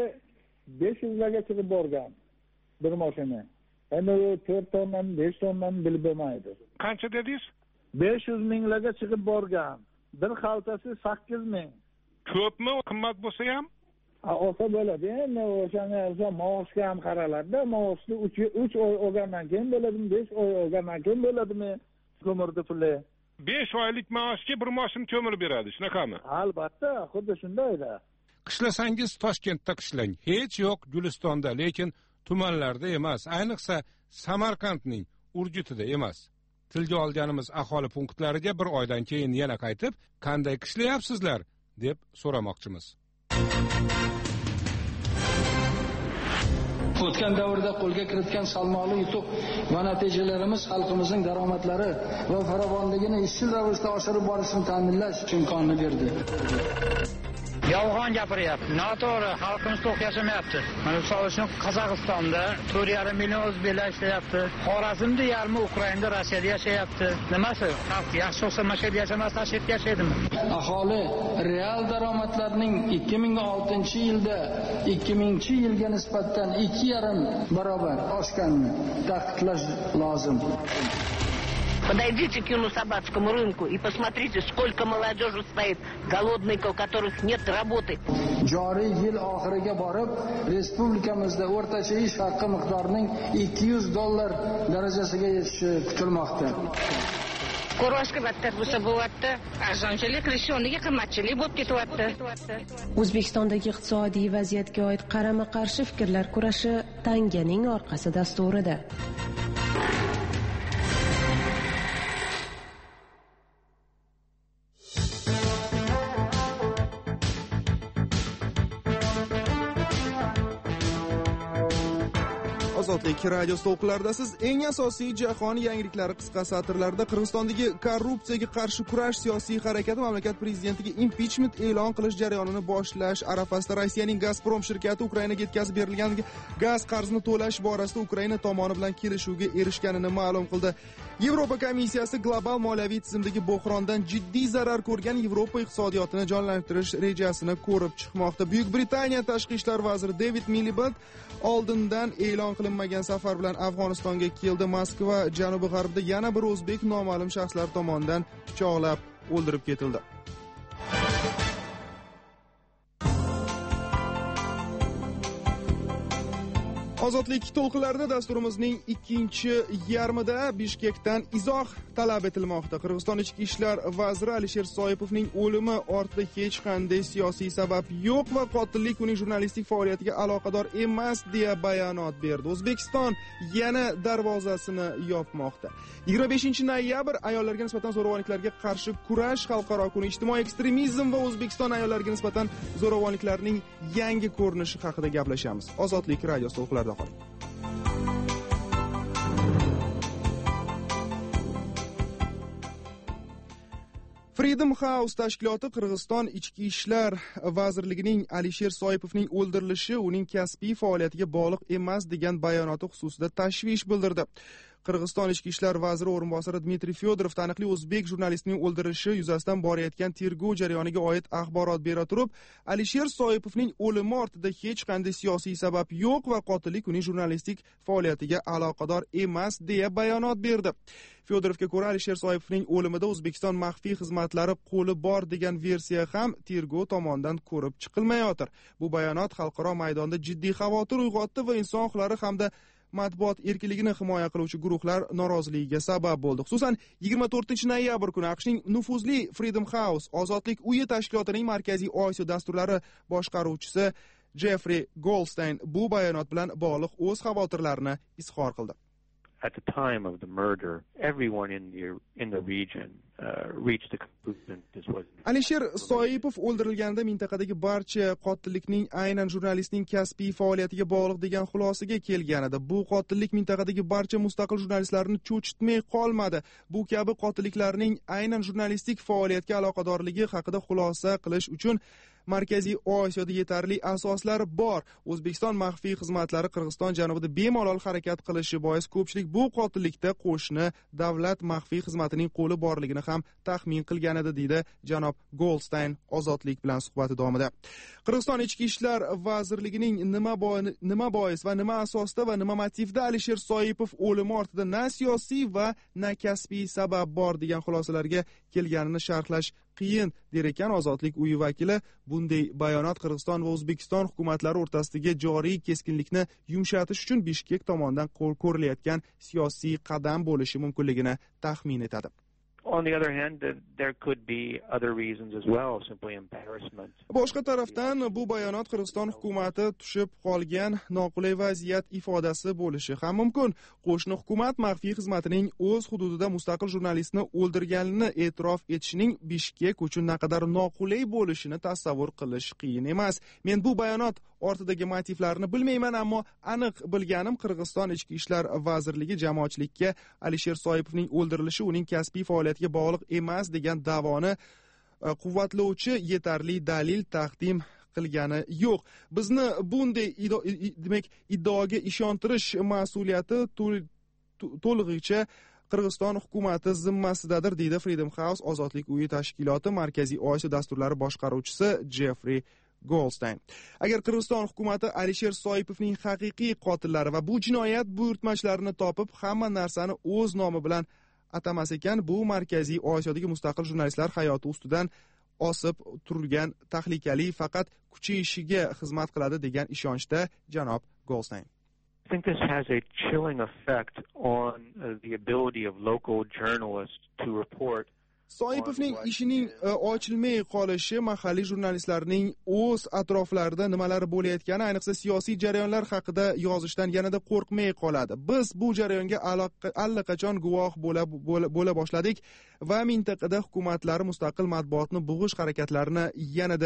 500 larga chiqib borgan bir mashina. Endi 4 tondan 5 tondan bilib bo'lmaydi. Qancha dedingiz? 500 minglarga chiqib borgan. Bir xaltasi 8 ming. Ko'pmi, qimmat bo'lsa ham? Olsa bo'ladi. Endi o'shanga maoshga ham qaraladi. Maoshni 3 oy olgandan keyin bo'ladimi, 5 oy olgandan keyin bo'ladimi? Ko'mirni puli. 5 oylik maoshga bir mashina ko'mir beradi, shunaqami? Albatta, xuddi shundayda. Qishlasangiz Toshkentda qishlang, hech yo'q Gulistonda, lekin tumanlarda emas, ayniqsa Samarqandning Urgutida emas. Tilga olganimiz aholi punktlariga bir oydan keyin yana qaytib, qanday qishlayapsizlar deb so'ramoqchimiz. O'tgan davrda qo'lga kiritgan salmoqli yutuq va natijalarimiz xalqimizning daromadlari va farovonligini izchil ravishda oshirib borishini ta'minlash imkonini berdi. Yolg'on gapiryapti. Noto'g'ri, xalqimiz to'q yashamayapti. Mana misol uchun Qozog'istonda 4,5 million o'zbeklar ishlayapti. Xorazmda yarmi Ukrainada, Rossiyada yashayapti. Nimasi? Xalq yaxshi bo'lsa mashhur yashamasdan chetga yashaydimi? Aholi real daromadlarning 2006-yilda 2000-yilga nisbatan 2,5 barobar oshganini ta'kidlash lozim. Подойдите к Юнусабадскому рынку и посмотрите, сколько молодежи стоит, голодных, у которых нет работы. Joriy yil oxiriga borib, respublikamizda o'rtacha ish haqi miqdorining $200 darajasiga yetishi kutilmoqda. Ko'rishga battar bo'lsa bo'lyapti, arzonchilik qilishoniga qimmatchilik bo'lib ketyapti. O'zbekistondagi iqtisodiy vaziyatga oid qarama-qarshi fikrlar kurashi tanganing orqasi dasturida. Ozodlik radiosi to'lqinlaridasiz. Eng asosiy jahon yangiliklari qisqa satrlarda. Qirg'izistondagi korrupsiyaga qarshi kurash siyosiy harakati mamlakat prezidentiga impichment e'lon qilish jarayonini boshlash arafasida Rossiyaning Gazprom shirkati Ukrainaga yetkazib berilgan gaz qarzini to'lash borasida Ukraina tomoni bilan kelishuvga erishganini ma'lum qildi. Yevropa komissiyasi global moliyaviy tizimdagi bo'hrondan jiddiy zarar ko'rgan Yevropa iqtisodiyotini jonlantirish rejasini ko'rib chiqmoqda. Buyuk Britaniya tashqi ishlar vaziri David Miliband oldindan e'lon qilinmagan safar bilan Afg'onistonga keldi. Moskva janubi-g'arbida yana bir o'zbek noma'lum shaxslar tomonidan pichoqlab o'ldirib ketildi. Ozodlik to'lqinlarida dasturimizning ikkinchi yarmida Bishkekdan izoh talab etilmoqda. Qirg'iziston ichki ishlar vaziri Alisher Soipovning o'limi ortida hech qanday siyosiy sabab yo'q va qotillik uning jurnalistik faoliyatiga aloqador emas deya bayonot berdi. O'zbekiston yana darvozasini yopmoqda. 25-noyabr ayollarga nisbatan zo'ravonliklarga qarshi kurash xalqaro kuni, ijtimoiy ekstremizm va O'zbekiston ayollariga nisbatan zo'ravonliklarning yangi ko'rinishi haqida gaplashamiz. Ozodlik radiosi to'lqinlarida Freedom House tashkiloti Qirg'iziston ichki ishlar vazirligining Alisher Soipovning o'ldirilishi uning kasbiy faoliyatiga bog'liq emas degan bayonoti xususida tashvish bildirdi. Qirg'iziston ichki ishlar vaziri o'rinbosari Dmitriy Fyodorov taniqli o'zbek jurnalistining o'ldirilishi yuzasidan borayotgan tergov jarayoniga oid axborot bera turib, Alisher Soipovning o'limi ortida hech qanday siyosiy sabab yo'q va qotillik uning jurnalistik faoliyatiga aloqador emas deya bayonot berdi. Fyodorovga ko'ra, Alisher Soipovning o'limida O'zbekiston maxfiy xizmatlari qo'li bor degan versiya ham tergov tomonidan ko'rib chiqilmayotir. Bu bayonot xalqaro maydonda jiddiy xavotir uyg'otdi va inson huquqlari hamda matbuot erkinligini himoya qiluvchi guruhlar noroziligiga sabab bo'ldi. Xususan, 24-noyabr kuni AQShning nufuzli Freedom House Ozodlik uyi tashkilotining Markaziy Osiyo dasturlari boshqaruvchisi Jeffrey Goldstein bu bayonot bilan bog'liq o'z xavotirlarini izhor qildi. At the time of the murder, everyone in the region reached the conclusion this was. Alisher Soipov o'ldirilganda mintaqadagi barcha qotillikning aynan jurnalistning kasbiy faoliyatiga bog'liq degan xulosaga kelgan edi. Bu qotillik mintaqadagi barcha mustaqil jurnalistlarni cho'chitmay qolmadi. Bu kabi qotilliklarning aynan jurnalistik faoliyatga aloqadorligi haqida xulosa qilish uchun Markaziy Osiyoda yetarli asoslar bor. O'zbekiston maxfiy xizmatlari Qirg'iziston janubida bemalol harakat qilishi bois ko'pchilik bu qotillikda qo'shni davlat maxfiy xizmatining qo'li borligini ham taxmin qilgan edi, deydi janob Goldstein Ozodlik bilan suhbati davomida. Qirg'iziston ichki ishlar vazirligining nima bois va nima asosda va nima motivda Alisher Soipov o'limi ortida na siyosiy va na kasbiy sabab bor degan xulosalarga kelganini sharhlash qiyin der ekan Ozodlik uyi vakili. Bunday bayonot Qirg'iziston va O'zbekiston hukumatlari o'rtasidagi joriy keskinlikni yumshatish uchun Bishkek tomonidan ko'rilayotgan siyosiy qadam bo'lishi mumkinligini taxmin etadi. On the other hand, there could be other reasons as well, simply embarrassment. Boshqa tarafdan bu bayonot Qirg'iziston hukumati tushib qolgan noqulay vaziyat ifodasi bo'lishi ham mumkin. Qo'shni hukumat maxfiy xizmatining o'z hududida mustaqil jurnalistni o'ldirganini e'tirof etishining Bishkek uchun naqadar noqulay bo'lishini tasavvur qilish qiyin emas. Men bu bayonot ortidagi motivlarni bilmayman, ammo aniq bilganim Qirg'iziston ichki ishlar vazirligi jamoatchilikka Alisher Soipovning o'ldirilishi uning kasbiy faoliyatiga bog'liq emas degan da'voni quvvatlovchi yetarli dalil taqdim qilgani yo'q. Bizni bunday iddaoga ishontirish mas'uliyati to'lig'icha Qirg'iziston hukumati zimmasidadir, deydi Freedom House Ozodlik uyi tashkiloti Markaziy Osiyo dasturlari boshqaruvchisi Jeffrey Goldstein. Agar Qirg'iziston hukumati Alisher Soipovning haqiqiy qotillari va bu jinoyat buyurtmachlarini topib hamma narsani o'z nomi bilan atamas ekan, bu Markaziy Osiyodagi mustaqil jurnalistlar hayoti ustidan osib turgan tahlikali faqat kuchayishiga xizmat qiladi degan ishonchda janob Goldstein. I think this has a chilling effect on the ability of local journalists to report. Soipovning ishining ochilmay qolishi mahalliy jurnalistlarning o'z atroflarida nimalar bo'layotgani, ayniqsa siyosiy jarayonlar haqida yozishdan yanada qo'rqmay qoladi. Biz bu jarayonga allaqachon guvoh bo'la boshladik va mintaqada hukumatlari mustaqil matbuotni bug'ish harakatlarini yanada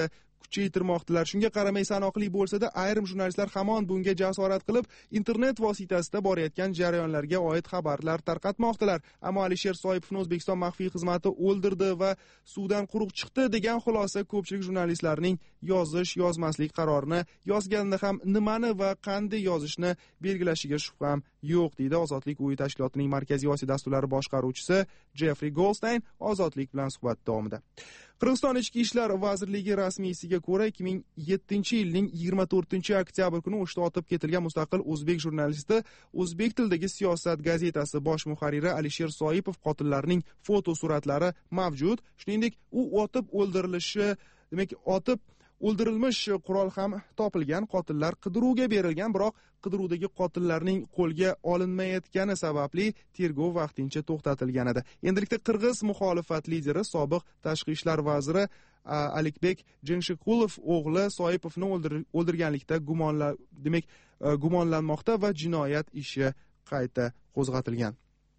kuchaytirmoqdilar. Shunga qaramay sanoqli bo'lsa-da, ayrim jurnalistlar hamon bunga jasorat qilib, internet vositasida borayotgan jarayonlarga oid xabarlar tarqatmoqdilar. Ammo Alisher Soipovni O'zbekiston maxfiy xizmati o'ldirdi va suvdan quruq chiqdi degan xulosa ko'pchilik jurnalistlarning yozish-yozmaslik qarorini yozganda ham nimani va qanday yozishni belgilashiga shubham yo'q, deydi Ozodlik uyi tashkilotining Markaziy Osiyo dasturlari boshqaruvchisi Jeffrey Goldstein Ozodlik bilan suhbat davomida. Qirg'iziston Ichki ishlar vazirligi rasmiysiga ko'ra 2007-yilning 24-oktyabr kuni o'shda otib ketilgan mustaqil o'zbek jurnalisti O'zbek tilidagi Siyosat gazetasi bosh muharriri Alisher Soipov qotillarining fotosuratlari mavjud. Shuningdek, u otib o'ldirilishi, demak, otib o'ldirilmish qurol ham topilgan. Qotillar qidiruvga berilgan, biroq qidiruvdagi qotillarning qo'lga olinmayotgani sababli tergov vaqtincha to'xtatilgan edi. Endilikda Qirg'iz muxolifat lideri, sobiq tashqi ishlar vaziri Alikbek Jinshikulov o'g'li Soipovni o'ldirganlikda gumonlanmoqda va jinoyat ishi qayta qo'zg'atilgan.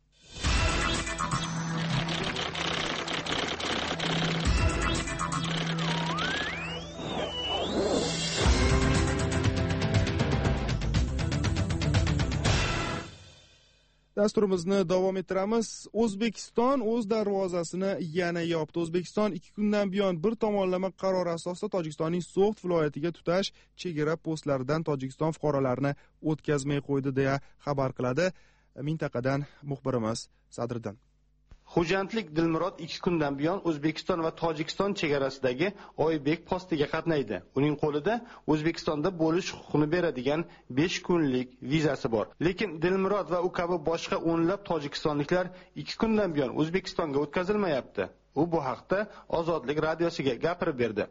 Dasturimizni davom ettiramiz. O'zbekiston o'z darvozasini yana yopdi. O'zbekiston 2 kundan buyon bir tomonlama qaror asosida Tojikistonning So'g'd viloyatiga tutash chegara postlaridan Tojikiston fuqarolarini o'tkazmay qo'ydi deya xabar qiladi mintaqadan muxbirimiz Sadriddin. Xo'jandlik Dilmurod 2 kundan buyon O'zbekiston va Tojikiston chegarasidagi Oybek postiga qatnaydi. Uning qo'lida O'zbekistonda bo'lish huquqini beradigan 5 kunlik vizasi bor. Lekin Dilmurod va u kabi boshqa o'nlab tojikistonliklar 2 kundan buyon O'zbekistonga o'tkazilmayapti. U bu haqda Ozodlik radiosiga gapirib berdi.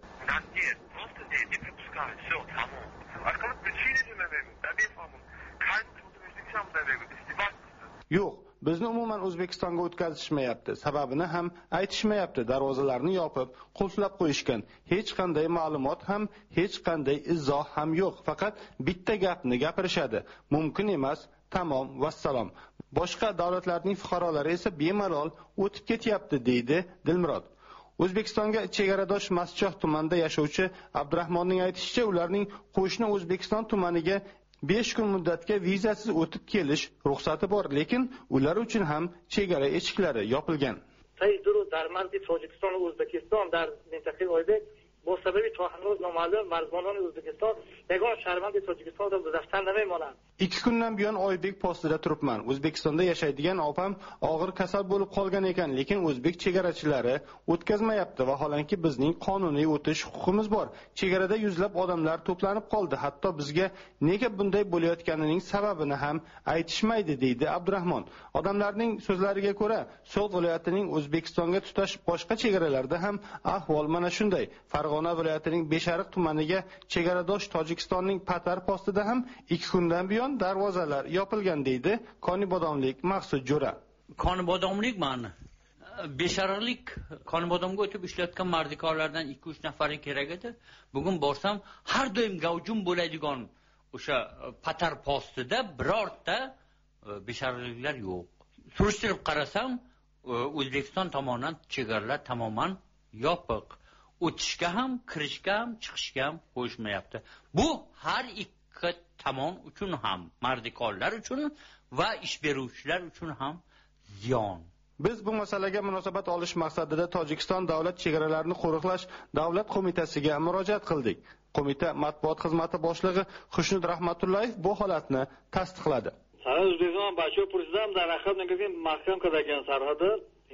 Yo'q, bizni umuman O'zbekistonga o'tkazishmayapti. Sababini ham aytishmayapti. Darvozalarni yopib, qulflab qo'yishgan. Hech qanday ma'lumot ham, hech qanday izoh ham yo'q. Faqat bitta gapni gapirishadi. Mumkin emas, tamom, vassalom. Boshqa davlatlarning fuqarolari esa bemalol o'tib ketyapti, deydi Dilmurod. O'zbekistonga chegaradosh Maschoh tumanida yashovchi Abdurahmonning aytishicha, ularning qo'shni O'zbekiston tumaniga 5 kun muddatga vizasiz o'tib kelish ruxsati bor, lekin ular uchun ham chegara eshiklari yopilgan. در مرز تاجیکستان و ازبکستان در منطقه آیبک با سبب تا هنوز نامعلوم مرزبانان ازبکستان یگان شهروند تاجیکستان را رفتن نمیمانند. 2 kundan buyon Oybek postida turibman. O'zbekistonda yashaydigan opam og'ir kasal bo'lib qolgan ekan, lekin o'zbek chegarachilari o'tkazmayapti va holanki bizning qonuniy o'tish huquqimiz bor. Chegarada yuzlab odamlar to'planib qoldi. Hatto bizga nega bunday bo'layotganining sababini ham aytishmaydi, deydi Abdurahmon. Odamlarning so'zlariga ko'ra, So'g'd viloyatining O'zbekistonga tutash boshqa chegaralarda ham ahvol mana shunday. Farg'ona viloyatining Beshariq tumaniga chegaradosh Tojikistonning Patar postida ham 2 kundan buyon darvozalar yopilgan, deydi Konibodomlik Maqsud Jo'ra. Konibodomlik ma'ni Beshariqlik Konibodomga o'tib ishlayotgan mardikorlardan 2-3 nafari kerak edi. Bugun borsam har doim gavjum bo'ladigan o'sha Patar postida birorta beshariqliklar yo'q. Surishtirib qarasam, O'zbekiston tomonidan chegaralar tamoman yopiq. O'tishga ham, kirishga ham, chiqishga ham qo'yishmayapti. Bu har ikki tomon uchun ham, mardikorlar uchun va ish beruvchilar uchun ham ziyon. Biz bu masalaga munosabat olish maqsadida Tojikiston davlat chegaralarini qo'riqlash davlat qo'mitasiga murojaat qildik. Qo'mita matbuot xizmati boshlig'i Xushnud Rahmatullayev bu holatni tasdiqladi. O'zbekiston boshqa prezident در اخر نگفتیم محکم کردن سرحد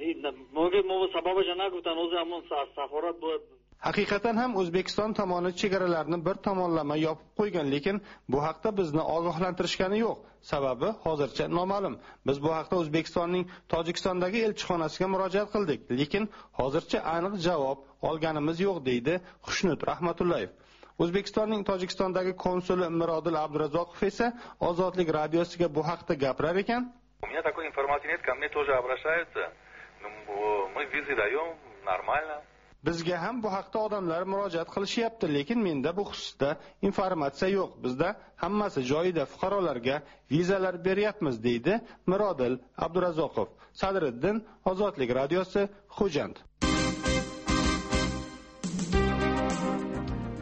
موقع مو سببش نگفتن o'zi hamon safarat bo'lib. Haqiqatan ham O'zbekiston tomoni chegaralarni bir tomonlama yopib qo'ygan, lekin bu haqda bizni ogohlantirishgani yo'q. Sababi hozircha noma'lum. Biz bu haqda O'zbekistonning Tojikistondagi elchixonasiga murojaat qildik, lekin hozircha aniq javob olganimiz yo'q, deydi Xushnud Rahmatullayev. O'zbekistonning Tojikistondagi konsuli Mirodil Abdurazzoqov esa Ozodlik radiosiga bu haqda gapirar ekan. У меня такой информации нет, ко мне тоже обращаются. Мы визы даем нормально. Bizga ham bu haqda odamlar murojaat qilishyapti, lekin menda bu xususda informatsiya yo'q. Bizda hammasi joyida, fuqarolarga vizalar beryapmiz, deydi Mirodil Abdurazzoqov. Sadriddin, Ozodlik radiosi, Xo'jand.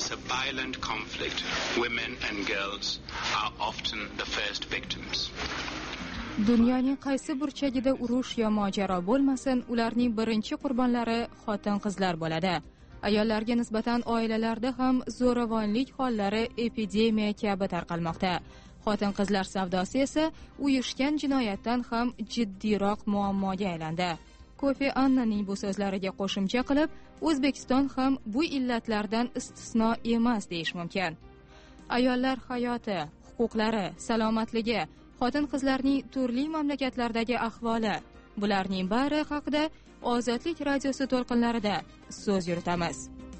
is a violent conflict, women and girls are often the first victims. Dunyoning qaysi burchagida urush yo mojaro bo'lmasin, ularning birinchi qurbonlari xotin-qizlar bo'ladi. Ayollarga nisbatan oilalarda ham zo'ravonlik hollari epidemiya kabi tarqalmoqda. Xotin-qizlar savdosi esa uyushgan jinoyatdan ham jiddiyroq muammoga aylandi. Kofi Annaning bu so'zlariga qo'shimcha qilib, O'zbekiston ham bu illatlardan istisno emas deyish mumkin. Ayollar hayoti, huquqlari, salomatligi, xotin-qizlarning turli mamlakatlardagi ahvoli, bularning bari haqida Ozodlik radiosi to'lqinlarida so'z yuritamiz.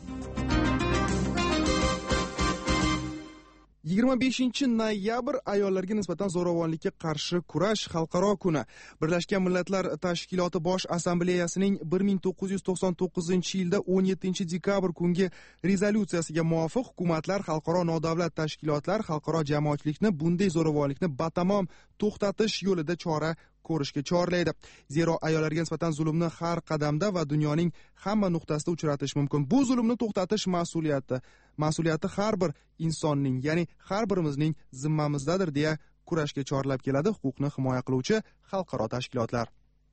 25-noyabr ayollarga nisbatan zo'ravonlikka qarshi kurash xalqaro kuni. Birlashgan Millatlar Tashkiloti Bosh Assambleyasining 1999-yilda 17-dekabr kungi rezolyutsiyasiga muvofiq hukumatlar, xalqaro nodavlat tashkilotlar xalqaro jamoatchilikni bunday zo'ravonlikni batamom to'xtatish yo'lida chora ko'rishga chorlaydi. Zero ayollarga nisbatan zulmni har qadamda va dunyoning hamma nuqtasida uchratish mumkin. Bu zulmni to'xtatish mas'uliyati har bir insonning, ya'ni har birimizning zimmamizdadir deya kurashga chorlab keladi huquqni himoya qiluvchi xalqaro tashkilotlar.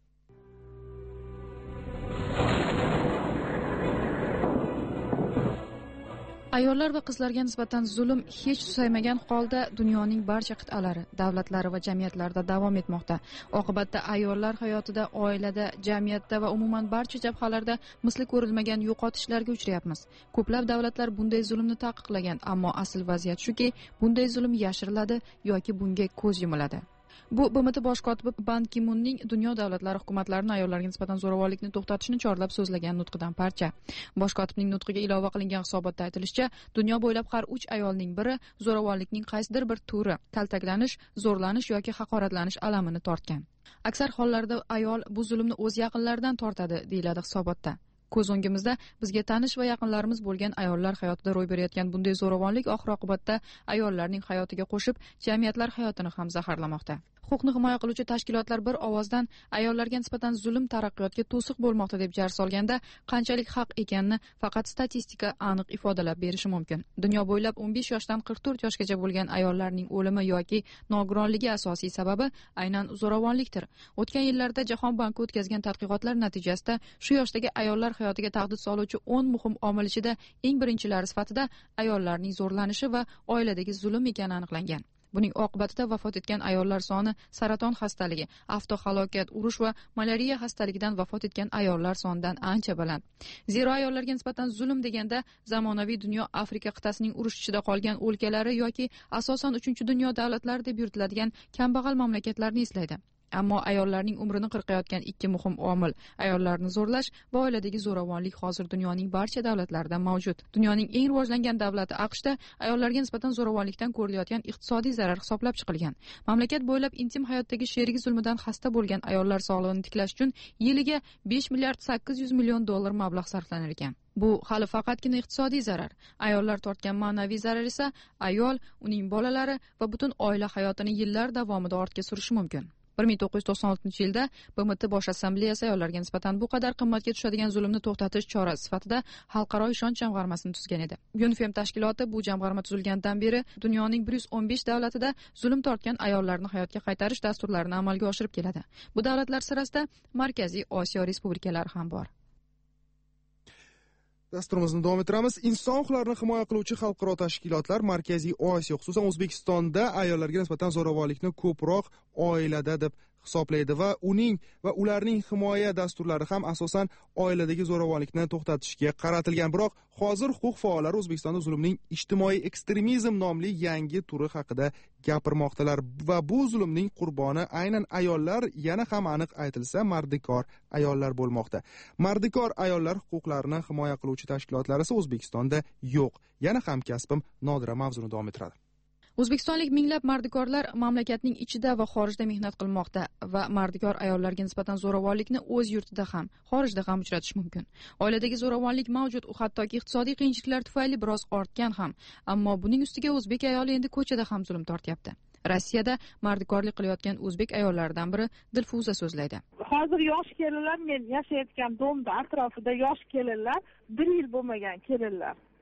Ayollar va qizlarga nisbatan zulm hech susaymagan holda dunyoning barcha qit'alari, davlatlari va jamiyatlarida davom etmoqda. Oqibatda ayollar hayotida, oilada, jamiyatda va umuman barcha jabhalarda misli ko'rilmagan yo'qotishlarga uchrayapmiz. Ko'plab davlatlar bunday zulmni taqiqlagan, ammo asl vaziyat shuki, bunday zulm yashiriladi yoki bunga ko'z yumiladi. Bu BMT bosh kotibi Ban Ki-munning dunyo davlatlari hukumatlarini ayollarga nisbatan zo'ravonlikni to'xtatishni chorlab so'zlagan nutqidan parcha. Bosh kotibning nutqiga ilova qilingan hisobotda aytilishicha, dunyo bo'ylab har 3 ayolning biri zo'ravonlikning qaysidir bir turi, kaltaklanish, zo'rlanish yoki haqoratlanish alamini tortgan. Aksar hollarda ayol bu zulmni o'z yaqinlaridan tortadi, deyiladi hisobotda. Ko'z o'ngimizda bizga tanish va yaqinlarimiz bo'lgan ayollar hayotida ro'y berayotgan bunday zo'ravonlik oxir-oqibatda ayollarning hayotiga qo'shib, jamiyatlar hayotini ham zaharlamoqda. Huquqni himoya qiluvchi tashkilotlar bir ovozdan ayollarga nisbatan zulm taraqqiyotga to'siq bo'lmoqda deb jar solganda, qanchalik haq ekanini faqat statistika aniq ifodalab berishi mumkin. Dunyo bo'ylab 15 yoshdan 44 yoshgacha bo'lgan ayollarning o'limi yoki nogironligi asosiy sababi aynan zo'ravonlikdir. O'tgan yillarda Jahon banki o'tkazgan tadqiqotlar natijasida shu yoshdagi ayollar hayotiga tahdid soluvchi 10 muhim omil ichida eng birinchilari sifatida ayollarning zo'rlanishi va oiladagi zulm ekani aniqlangan. Buning oqibatida vafot etgan ayollar soni saraton xastaligi, avtohalokat, urush va malariya xastaligidan vafot etgan ayollar sonidan ancha baland. Zero ayollarga nisbatan zulm deganda zamonaviy dunyo Afrika qit'asining urush ichida qolgan o'lkalari yoki asosan 3-dunyo davlatlari deb yuritiladigan kambag'al mamlakatlarni eslaydi. Ammo ayollarning umrini qirqayotgan ikki muhim omil, ayollarni zo'rlash va oiladagi zo'ravonlik hozir dunyoning barcha davlatlarida mavjud. Dunyoning eng rivojlangan davlati AQShda ayollarga nisbatan zo'ravonlikdan ko'rilayotgan iqtisodiy zarar hisoblab chiqilgan. Mamlakat bo'ylab intim hayotdagi sherigi zulmidan xasta bo'lgan ayollar sog'lig'ini tiklash uchun yiliga 5 milliard 800 million dollar mablag' sarflanar ekan. Bu hali faqatgina iqtisodiy zarar. Ayollar tortgan ma'naviy zarar esa ayol, uning bolalari va butun oila hayotini yillar davomida ortga surishi mumkin. 1996-yilda BMT bosh assambleyasi ayollarga nisbatan bu qadar qimmatga tushadigan zulmni to'xtatish chorasi sifatida xalqaro ishonch jamg'armasini tuzgan edi. UNIFEM tashkiloti bu jamg'arma tuzilganidan beri dunyoning 115 davlatida zulm tortgan ayollarni hayotga qaytarish dasturlarini amalga oshirib keladi. Bu davlatlar sirasida Markaziy Osiyo respublikalari ham bor. Dasturimizni davom ettiramiz. Inson huquqlarini himoya qiluvchi xalqaro tashkilotlar Markaziy Osiyo, xususan O'zbekistonda ayollarga nisbatan zo'ravonlikni ko'proq oilada deb hisoblaydi va ularning himoya dasturlari ham asosan oiladagi zo'ravonlikni to'xtatishga qaratilgan. Biroq hozir huquq faollari O'zbekistonda zulmning ijtimoiy ekstremizm nomli yangi turi haqida gapirmoqdalar va bu zulmning qurboni aynan ayollar, yana ham aniq aytilsa mardikor ayollar bo'lmoqda. Mardikor ayollar huquqlarini himoya qiluvchi tashkilotlar esa O'zbekistonda yo'q. Yana hamkasbim Nodira mavzuni davom ettiradi. O'zbekistonlik minglab mardikorlar mamlakatning ichida va xorijda mehnat qilmoqda va mardikor ayollarga nisbatan zo'ravonlikni o'z yurtida ham, xorijda ham uchratish mumkin. Oiladagi zo'ravonlik mavjud, u hattoki iqtisodiy qiyinchiliklar tufayli biroz ortgan ham, ammo buning ustiga o'zbek ayoli endi ko'chada ham zulm tortyapti. Rossiyada mardikorlik qilayotgan o'zbek ayollaridan biri Dilfuza so'zlaydi. Hozir yosh kelinlar, men yashayotgan domda atrofida yosh kelinlar, 1 yil bo'lmagan kelinlar.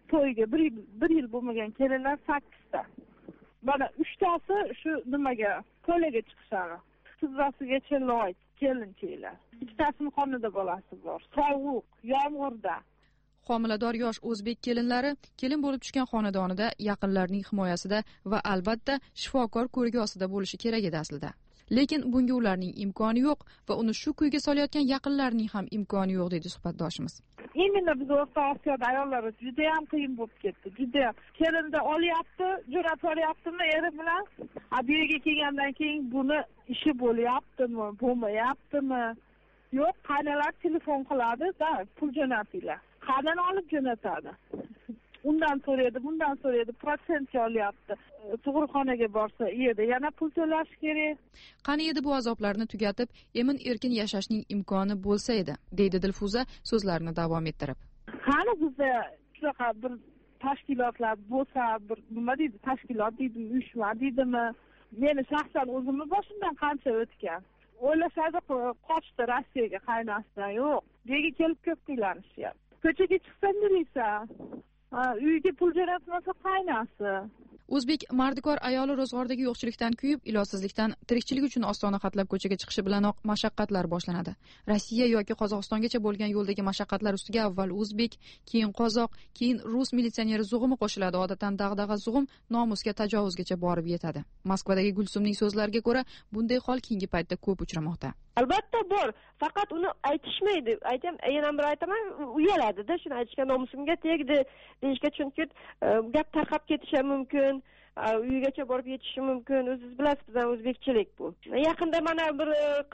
to'yga bir yil bo'lmagan kelinlar 8 ta. Mana 3 tasi shu nimaga to'yga chiqishadi. Tizzasigacha loy kelinchilar. 2 tasini qonida bolasi bor. Sovuq, yomg'irda. Homilador yosh o'zbek kelinlari kelin bo'lib tushgan xonadonida yaqinlarining himoyasida va albatta shifokor ko'rigi ostida bo'lishi kerak edi aslida. Lekin bunga ularning imkoni yo'q va uni shu kuyga solayotgan yaqinlarining ham imkoni yo'q deydi suhbatdoshimiz. Imенно biz O'rta Osiyoda ayollar juda ham qiyin bo'lib ketdi. Juda ham. Kelinda olyapti, jo'natib olyaptimi eri bilan? Bu yerga kelgandan keyin buni ishi bo'lyaptimi, bo'lmayaptimi? Yo'q, qaynalar telefon qiladi, da pul jo'natinglar. Qaydan olib jo'natadi? Undan so'raydi, bundan so'raydi, protsentga olyapti. Tug'ruqxonaga borsa, yerda yana pul to'lash kerak. Qani edi bu azoblarni tugatib, emin erkin yashashning imkoni bo'lsa edi, deydi Dilfuza so'zlarini davom ettirib. Qani bizda shunaqa bir tashkilotlar bo'lsa, bir nima deydi, tashkilot deydi, uyushma deydimi? Meni shaxsan o'zimni boshimdan qancha o'tgan. O'ylashadi, qochdi Rossiyaga qaynasidan, yo'q. Nega kelib ko'p qilanishyapti. Ko'chaga chiqsam deysan. Uyga pul jo'natmasa qaynasi. O'zbek mardikor ayoli ro'zg'ordagi yo'qchilikdan kuyib, ilojsizlikdan tirikchilik uchun ostona xatlab ko'chaga chiqishi bilanoq mashaqqatlar boshlanadi. Rossiya yoki Qozog'istongacha bo'lgan yo'ldagi mashaqqatlar ustiga avval o'zbek, keyin qozoq, keyin rus militsioneri zug'umi qo'shiladi. Odatdan dag'dag'a zug'um nomusga tajovuzgacha borib yetadi. Moskvadagi Gulsumning so'zlariga ko'ra, bunday hol keyingi paytda ko'p uchramoqda. Albatta bor, faqat uni aytishmaydi. Yana bir aytaman, uyaladida, shuni aytishga nomusimga tegdi deyishga, chunki gap tarqab ketishi mumkin, uyigacha borib yetishi mumkin. O'zingiz bilasiz, bizning o'zbekchilik bu. Yaqinda mana bir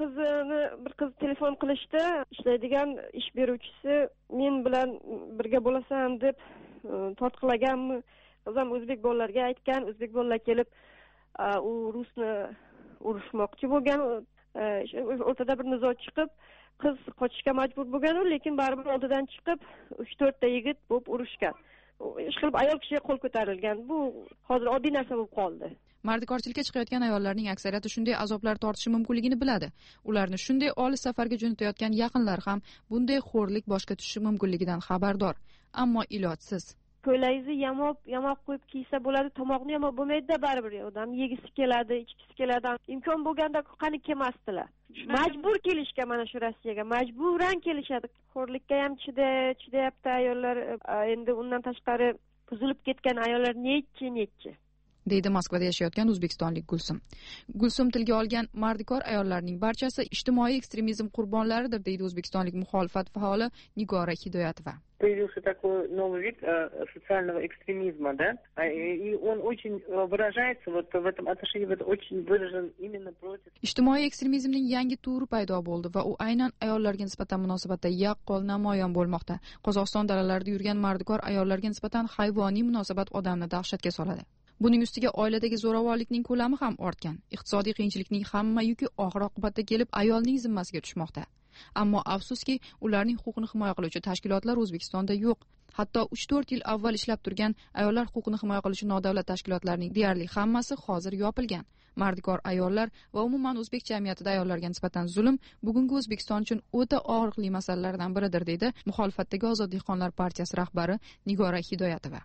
qiz telefon qilishdi, ishlaydigan ish beruvchisi men bilan birga bo'lasan deb tortqilaganmi? O'zim o'zbek bolalarga aytgan, o'zbek bolalar kelib u rusni urushmoqchi bo'lgan. O'rtada bir nizo chiqib, qiz qochishga majbur bo'lgan, lekin baribir oldidan chiqib 3-4 ta yigit bo'lib urushgan. Ish qilib ayol kishiga qo'l ko'tarilgan. Bu hozir oddiy narsa bo'lib qoldi. Mardikorchilikka chiqayotgan ayollarning aksariyati shunday azoblar tortishi mumkinligini biladi. Ularni shunday olis safarga jo'natayotgan yaqinlar ham bunday xo'rlik boshqa tushishi mumkinligidan xabardor, ammo ilojsiz. Ko'ylagingizni yamoq qo'yib kiysa bo'ladi, tomoqni yamoq bo'lmaydi-da, baribir odam yegisi keladi, ichgisi keladi. Imkon bo'lganda qani kelmasdilar. Majbur kelishga, mana shu Rossiyaga majburan kelishadi. Xo'rlikka ham chidayapti ayollar. Endi undan tashqari buzilib ketgan ayollar nechi. deydi Moskvada yashayotgan o'zbekistonlik Gulsum. Gulsum tilga olgan mardikor ayollarning barchasi ijtimoiy ekstremizm qurbonlaridir, deydi o'zbekistonlik muxolifat faoli Nigora Hidoyatova. Появился такой новый вид социального экстремизма, да, и он очень выражается вот в этом отношении, вот очень выражен именно против. Ijtimoiy ekstremizmning yangi turi paydo bo'ldi va u aynan ayollarga nisbatan munosabatda yaqqol namoyon bo'lmoqda. Qozog'iston dalalarida yurgan mardikor ayollarga nisbatan hayvoniy munosabat odamni dahshatga soladi. Buning ustiga oiladagi zo'ravonlikning ko'lami ham ortgan. Iqtisodiy qiyinchilikning hamma yuki oxir oqibatda kelib ayolning zimmasiga tushmoqda. Ammo afsuski, ularning huquqini himoya qiluvchi tashkilotlar O'zbekistonda yo'q. Hatto 3-4 yil avval ishlab turgan ayollar huquqini himoya qiluvchi nodavlat tashkilotlarining deyarli hammasi hozir yopilgan. Mardikor ayollar va umuman o'zbek jamiyatida ayollarga nisbatan zulm bugungi O'zbekiston uchun o'ta og'riqli masalalardan biridir, deydi muxolifatdagi Ozod dehqonlar partiyasi rahbari Nigora Hidoyatova.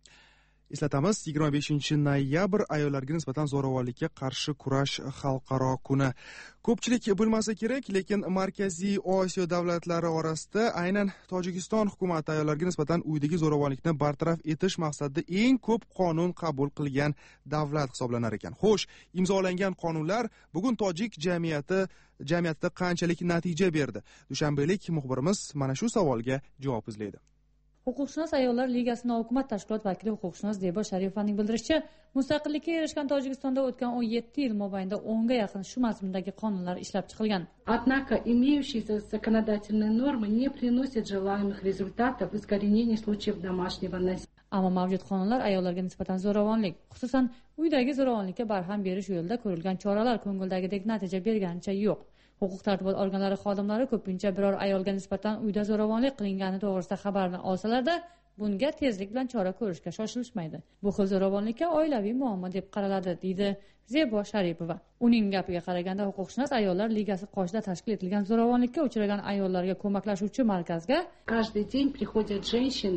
Eslatamiz, 25-noyabr ayollarga nisbatan zo'ravonlikka qarshi kurash xalqaro kuni. Ko'pchilik bilmasa kerak, lekin Markaziy Osiyo davlatlari orasida aynan Tojikiston hukumati ayollarga nisbatan uydagi zo'ravonlikni bartaraf etish maqsadida eng ko'p qonun qabul qilgan davlat hisoblanar ekan. Xo'sh, imzolangan qonunlar bugun tojik jamiyatida qanchalik natija berdi? Dushanbalik muxbirimiz mana shu savolga javob izlaydi. Huquqshunos ayollar ligasi nohukumat tashkilot vakili huquqshunos Zebo Sharifovaning bildirishicha, mustaqillikka erishgan Tojikistonda o'tgan 17 yil mobaynida 10 ga yaqin shu mazmundagi qonunlar ishlab chiqilgan. Однако имеющиеся законодательные нормы не приносят желаемых результатов в искоренении случаев домашнего насилия. Ammo mavjud qonunlar ayollarga nisbatan zo'ravonlik, xususan uydagi zo'ravonlikka barham berish yo'lida ko'rilgan choralar ko'ngildagidek natija berganicha yo'q. Huquq-tartibot organlari xodimlari ko'pincha biror ayolga nisbatan uyda zo'ravonlik qilingani to'g'risida xabarni olsalarda, bunga tezlik bilan chora ko'rishga shoshilishmaydi. Bu xil zo'ravonlikka oilaviy muammo deb qaraladi, deydi Zebo Sharipova. Uning gapiga qaraganda, huquqshunos ayollar ligasi qoshida tashkil etilgan zo'ravonlikka uchragan ayollarga ko'maklashuvchi markazga каждый день приходят женщины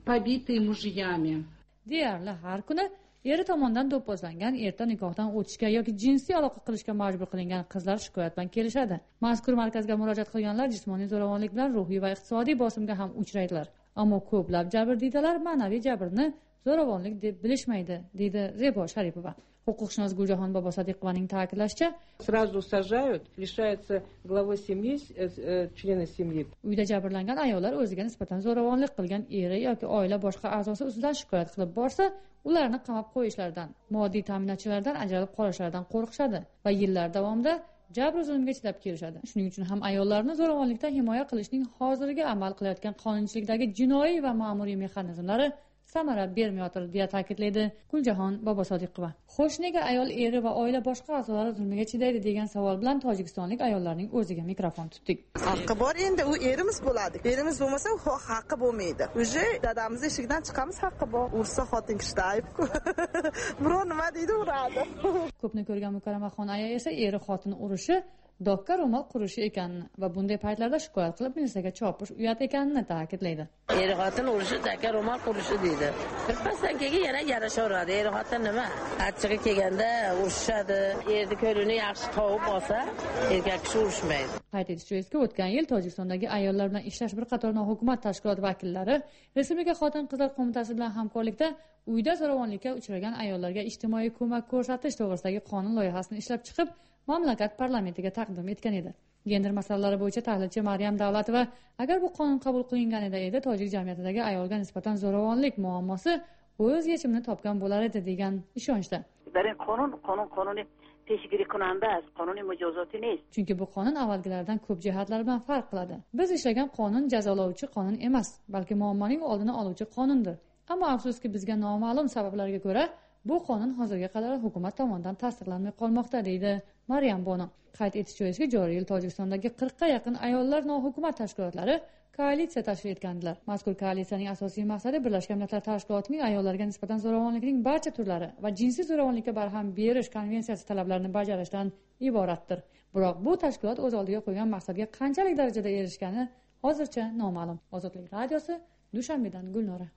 побитые мужьями. Deyarli har kuni eri tomonidan do'pposlangan, erta nikohdan o'tishga yoki jinsiy aloqa qilishga majbur qilingan qizlar shikoyat bilan kelishadi. Mazkur markazga murojaat qilganlar jismoniy zo'ravonlik bilan ruhiy va iqtisodiy bosimga ham uchraydilar. Ammo ko'plab jabrdiydalar ma'naviy jabrni zo'ravonlik deb bilishmaydi, deydi Zebo Sharipova. Huquqshunos Guljahon Bobosadiqovaning ta'kidlashicha, сразу сажают, лишается главы семьи, члена семьи. Uyda jabrlangan ayollar o'ziga nisbatan zo'ravonlik qilgan eri yoki oila boshqa a'zosi ustidan shikoyat qilib borsa, ularni qamab qo'yishlaridan, moddiy ta'minotchilardan ajralib qolishlaridan qo'rqishadi va yillar davomida jabr zulmga chidab kelishadi. Shuning uchun ham ayollarni zo'ravonlikdan himoya qilishning hozirgi amal qilayotgan qonunchilikdagi jinoiy va ma'muriy mexanizmlari samara bermayotir, deya ta'kidlaydi Guljahon Bobosodiqova. Xo'sh, nega ayol eri va oila boshqa a'zolari zulmiga chidaydi degan savol bilan tojikistonlik ayollarning o'ziga mikrofon tutdik. Haqqi bor, endi u erimiz bo'ladi. Erimiz bo'lmasa u haqqi bo'lmaydi. Uje dadamiz eshigidan chiqamiz, haqqi bor. Ursa xotin kishida ayb-ku. Birov nima deydi, uradi. Ko'pni ko'rgan Mukarramaxon aya esa eri xotin urishi dokka ro'mol qurishi ekanini va bunday paytlarda shikoyat qilib militsiyaga chopish uyat ekanini ta'kidlaydi. Eri xotin urishi dokka ro'mol qurishi deydi. Birpasdan keyin yana yarashaveradi. Eri xotin nima? Achchig'i kelganda urishadi. Erni ko'lini yaxshi tovib olsa, erkak kishi urishmaydi. Qayd etish joizki, o'tgan yil Tojikistondagi ayollar bilan ishlash bir qator nohukumat tashkilot vakillari Respublika xotin-qizlar qo'mitasi bilan hamkorlikda uyda zo'ravonlikka uchragan ayollarga ijtimoiy ko'mak ko'rsatish to'g'risidagi qonun loyihasini ishlab chiqib, mamlakat parlamentiga taqdim etgan edi. Gender masalalari bo'yicha tahlilchi Maryam Davlatova, agar bu qonun qabul qilinganida edi, tojik jamiyatidagi ayolga nisbatan zo'ravonlik muammosi o'z yechimini topgan bo'lar edi degan ishonchda. Qonuniy tashkil kunanda است. Qonuniy mujozoti emas. Chunki bu qonun avvalgilardan ko'p jihatlar bilan farq qiladi. Biz ishlagan qonun jazolovchi qonun emas, balki muammoning oldini oluvchi qonundir. Ammo afsuski bizga noma'lum sabablarga ko'ra bu qonun hozirga qadar hukumat tomonidan tasdiqlanmay qolmoqda, deydi Maryam Bono. Qayd etish joizki, joriy yil Tojikistondagi 40 ga yaqin ayollar nohukumat tashkilotlari koalitsiya tashkil etgandilar. Mazkur koalitsiyaning asosiy maqsadi Birlashgan Millatlar Tashkilotining ayollarga nisbatan zo'ravonlikning barcha turlari va jinsiy zo'ravonlikka barham berish konvensiyasi talablarini bajarishdan iboratdir. Biroq bu tashkilot o'z oldiga qo'ygan maqsadga qanchalik darajada erishgani hozircha noma'lum. Ozodlik radiosi, Dushanbedan Gulnora.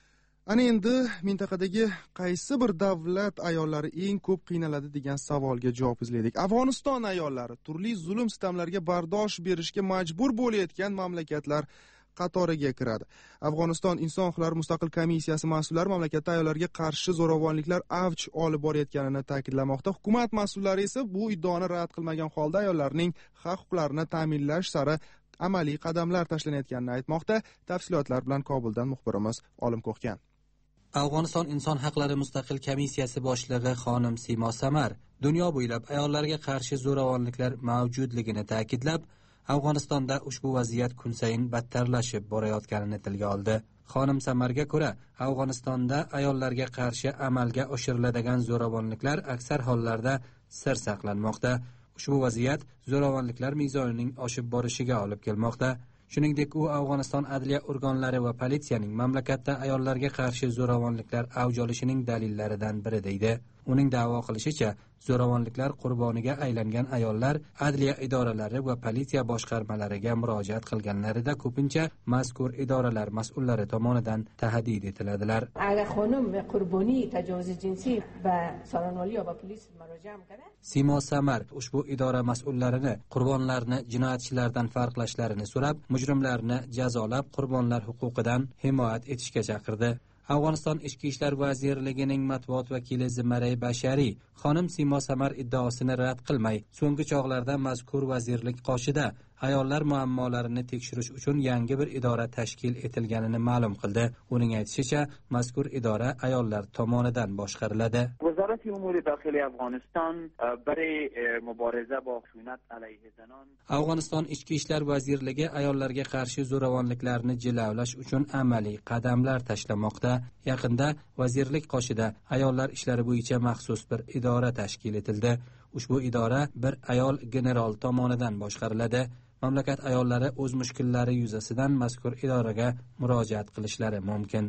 Ana endi mintaqadagi qaysi bir davlat ayollari eng ko'p qiynaladi degan savolga javob izladik. Afg'oniston ayollari turli zulm sitamlarga bardosh berishga majbur bo'layotgan mamlakatlar qatoriga kiradi. Afg'oniston Inson huquqlari mustaqil komissiyasi mas'ullari mamlakatda ayollarga qarshi zo'ravonliklar avj olib borayotganini ta'kidlamoqda. Hukumat mas'ullari esa bu iddaoni rad qilmagan holda ayollarning haq-huquqlarini ta'minlash sari amaliy qadamlar tashlanayotganini aytmoqda. Tafsilotlar bilan Kobuldan muxbirimiz Olim Qo'xgan. Afg'oniston Inson huquqlari mustaqil komissiyasi boshlig'i xonim Simo Samar dunyo bo'ylab ayollarga qarshi zo'ravonliklar mavjudligini ta'kidlab, Afg'onistonda ushbu vaziyat kun sayin battarlashib borayotganini tilga oldi. Xonim Samarga ko'ra, Afg'onistonda ayollarga qarshi amalga oshiriladigan zo'ravonliklar aksar hollarda sir saqlanmoqda. Ushbu vaziyat zo'ravonliklar mezonining oshib borishiga olib kelmoqda. Shuningdek, u Afg'oniston adliya organlari va politsiyaning mamlakatda ayollarga qarshi zo'ravonliklar avj olishining dalillaridan biri deydi. Uning da'vo qilishicha, zo'ravonliklar qurboniga aylangan ayollar adliya idoralari va politsiya boshqarmalariga murojaat qilganlarida ko'pincha mazkur idoralar mas'ullari tomonidan tahdid etiladilar. Agar xonim qurboni tajovuz jinsiy va so'rovnoliya va polis murojaat qiladi. Simo Samar ushbu idora mas'ullarini qurbonlarni jinoyatchilardan farqlashlarini so'rab, mujrimlarni jazolab, qurbonlar huquqidan himoya etishga chaqirdi. Afg'oniston Ichki ishlar vazirligining matbuot vakili Zimaray Bashariy xonim Simo Samar iddaosini rad qilmay, so'nggi chog'larda mazkur vazirlik qoshida ayollar muammolarini tekshirish uchun yangi bir idora tashkil etilganini ma'lum qildi. Uning aytishicha, mazkur idora ayollar tomonidan boshqariladi. وزارت امور داخلی افغانستان برای مبارزه با خشونت علیه زنان Afg'oniston Ichki ishlar vazirligi ayollarga qarshi zo'ravonliklarni jilovlash uchun amaliy qadamlar tashlamoqda. Yaqinda vazirlik qoshida ayollar ishlari bo'yicha maxsus bir idora tashkil etildi. Ushbu idora bir ayol general tomonidan boshqariladi. Mamlakat ayollari o'z mushkullari yuzasidan mazkur idoraga murojaat qilishlari mumkin.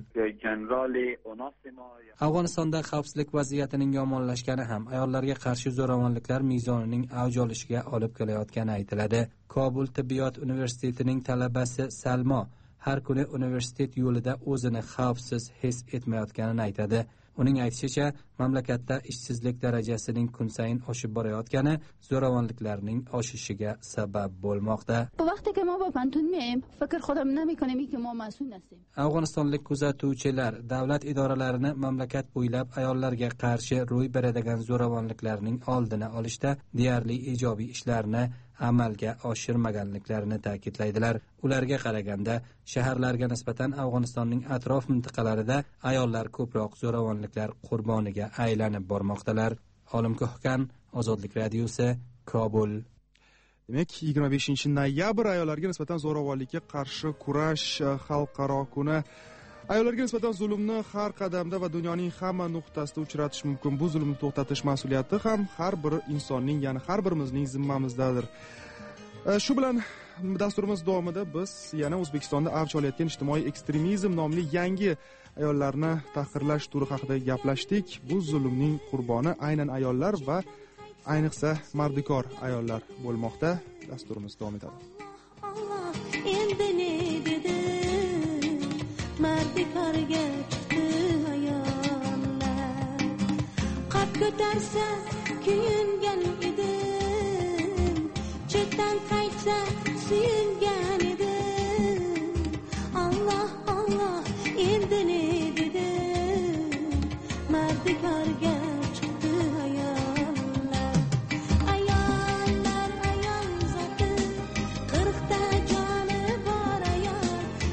Afg'onistonda xavfsizlik vaziyatining yomonlashgani ham ayollarga qarshi zo'ravonliklar mezonining avj olishiga olib kelayotgani aytiladi. Kobul tibbiyot universitetining talabasi Salmo har kuni universitet yo'lida o'zini xavfsiz his etmayotganini aytadi. Uning aytishicha, mamlakatda ishsizlik darajasining kun sayin oshib borayotgani zo'ravonliklarning oshishiga sabab bo'lmoqda. Afg'onistonlik kuzatuvchilar davlat idoralarini mamlakat bo'ylab ayollarga qarshi ro'y beradigan zo'ravonliklarning oldini olishda deyarli ijobiy ishlarni amalga oshirmaganliklarini ta'kidlaydilar. Ularga qaraganda, shaharlarga nisbatan Afg'onistonning atrof mintaqalarida ayollar ko'proq zo'ravonliklar qurboniga aylanib bormoqdalar. Olim Ko'hkan, Ozodlik radiosi, Kobul. Demak, 25-noyabr ayollarga nisbatan zo'ravonlikka qarshi kurash xalqaro kuni. Ayollarga nisbatan zulmni har qadamda va dunyoning hamma nuqtasida uchratish mumkin. Bu zulmni to'xtatish mas'uliyati ham har bir insonning, ya'ni har birimizning zimmamizdadir. Shu bilan dasturimiz davomida biz yana O'zbekistonda avj olayotgan ijtimoiy ekstremizm nomli yangi ayollarni tahqirlash turi haqida gaplashdik. Bu zulmning qurboni aynan ayollar va ayniqsa mardikor ayollar bo'lmoqda. Dasturimiz davom etadi. Mardikorga chiqdi ayollar, qop ko'tarsa kuyungan edim, chetdan qaytsa suyungan edim. Allah Allah endi ne dedim, mardikorga chiqdi ayollar. Ayollar ayol zoti, 40ta joni bor ayol.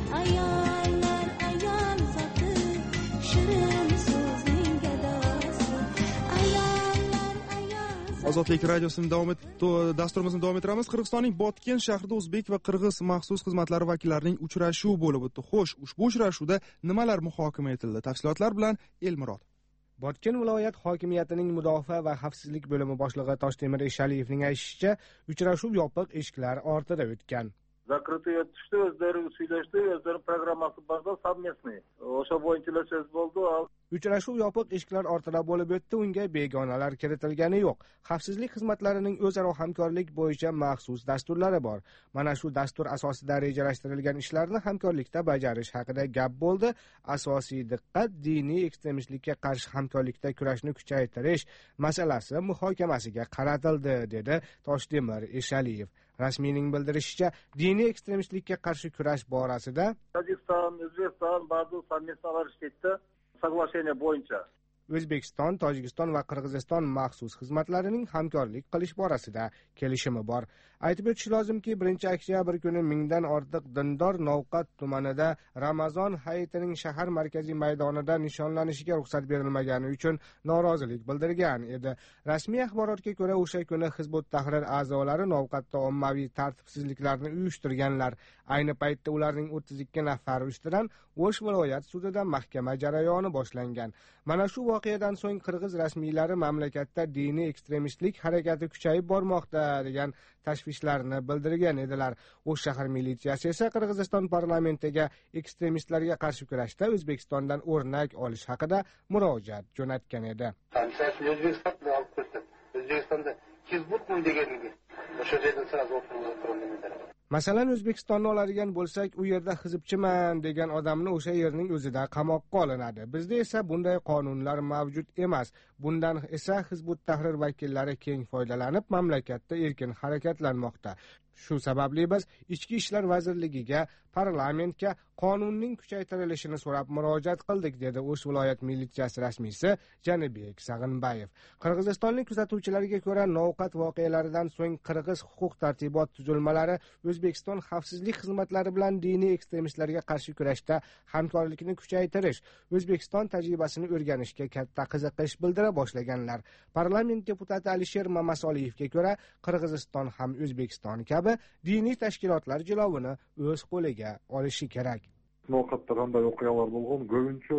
Ozodlik radiosini dasturimizni davom ettiramiz. Qirg'izistonning Botken shahrida o'zbek va qirg'iz maxsus xizmatlari vakillarining uchrashuvi bo'lib o'tdi. Xo'sh, ushbu uchrashuvda nimalar muhokama etildi? Tafsilotlar bilan Elmurod. Botken viloyat hokimiyatining mudofaa va xavfsizlik bo'limi boshlig'i Toshtemir Eshaliyevning aytishicha, uchrashuv yopiq eshiklar ortida o'tgan. Закрытые tushdi, o'zlari suylashdi, o'zlari programmasi borda совместный. O'sha bo'yicha so'z bo'ldi. Uchrashuv yopiq eshiklar ortida bo'lib o'tdi, unga begonalar kiritilgani yo'q. Xavfsizlik xizmatlarining o'zaro hamkorlik bo'yicha maxsus dasturlari bor. Mana shu dastur asosida rejalashtirilgan ishlarni hamkorlikda bajarish haqida gap bo'ldi. Asosiy diqqat diniy ekstremistlikka qarshi hamkorlikda kurashni kuchaytirish masalasi muhokamasiga qaratildi, dedi Toshtemir Eshaliyev. Rasmiyning bildirishicha, diniy ekstremistlikka qarshi kurash borasida Tojikiston, O'zbekiston ba'zi совместно ishlaydi, соглашение bo'yicha. O'zbekiston, Tojikiston va Qirg'iziston maxsus xizmatlarining hamkorlik qilish borasida kelishimi bor. Aytib o'tish lozimki, 1-oktyabr kuni mingdan ortiq dindor Novqat tumanida Ramazon hayitining shahar markaziy maydonida nishonlanishiga ruxsat berilmagani uchun norozilik bildirgan edi. Rasmiy axborotga ko'ra, o'sha kuni Hizbut Tahrir a'zolari Novqatda ommaviy tartibsizliklarni uyushtirganlar. Ayni paytda ularning 32 nafari ustidan O'sh viloyat sudida mahkama jarayoni boshlangan. Mana shu voqeadan so'ng qirg'iz rasmiylari mamlakatda diniy ekstremistlik harakati kuchayib bormoqda degan tashvishlarni bildirgan edilar. O'sh shahar militsiyasi esa Qirg'iziston parlamentiga ekstremistlarga qarshi kurashda O'zbekistondan o'rnak olish haqida murojaat jo'natgan edi. O'zbekistonda Hizbutman deganligi o'sha yerdan sira o'tib Masalan, O'zbekistonni oladigan bo'lsak, u yerda hizbchiman degan odamni o'sha yerning o'zida qamoqqa olinadi. Bizda esa bunday qonunlar mavjud emas. Bundan esa Hizbut Tahrir vakillari keng foydalanib, mamlakatda erkin harakatlanmoqda. Shu sababli biz Ichki ishlar vazirligiga, parlamentga qonunning kuchaytirilishini so'rab murojaat qildik, dedi O'sh viloyat militsiyasi rasmiysi Janibek Sag'inbayev. Qirg'izistonlik kuzatuvchilarga ko'ra, Novqat voqealaridan so'ng qirg'iz huquq-tartibot tuzilmalari O'zbekiston xavfsizlik xizmatlari bilan diniy ekstremistlarga qarshi kurashda hamkorlikni kuchaytirish, O'zbekiston tajribasini o'rganishga katta qiziqish bildira boshlaganlar. Parlament deputati Alisher Mamasoliyevga ko'ra, Qirg'iziston ham O'zbekiston kabi diniy tashkilotlar jilovini o'z qo'liga olishi kerak. Novqatda qanday voqealar bo'lgan, ko'pincha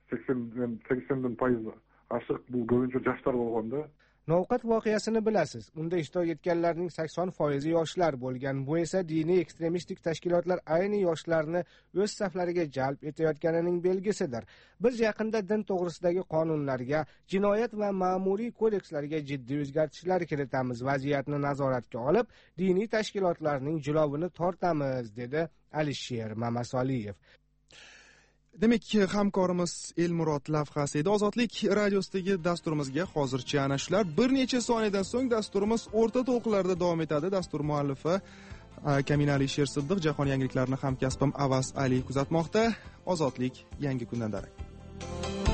80% ashiq bu ko'pincha yoshlar bo'lganda. Novqat voqeasini bilasiz. Unda ishtirok etganlarning 80% yoshlar bo'lgan. Bu esa diniy ekstremistik tashkilotlar ayni yoshlarni o'z saflariga jalb etayotganining belgisidir. Biz yaqinda din to'g'risidagi qonunlarga, jinoyat va ma'muriy kodekslarga jiddiy o'zgartishlar kiritamiz. Vaziyatni nazoratga olib, diniy tashkilotlarning jilovini tortamiz, dedi Alisher Mamasoliyev. Demak, hamkorimiz Elmurod lavhasi edi. Ozodlik radiosidagi dasturimizga hozircha ana shular. Bir necha soniyadan so'ng dasturimiz o'rta to'lqinlarda davom etadi. Dastur muallifi Kamin Alisher Siddiq, jahon yangiliklarini hamkasbim Avaz Ali kuzatmoqda. Ozodlik yangi kundan darak.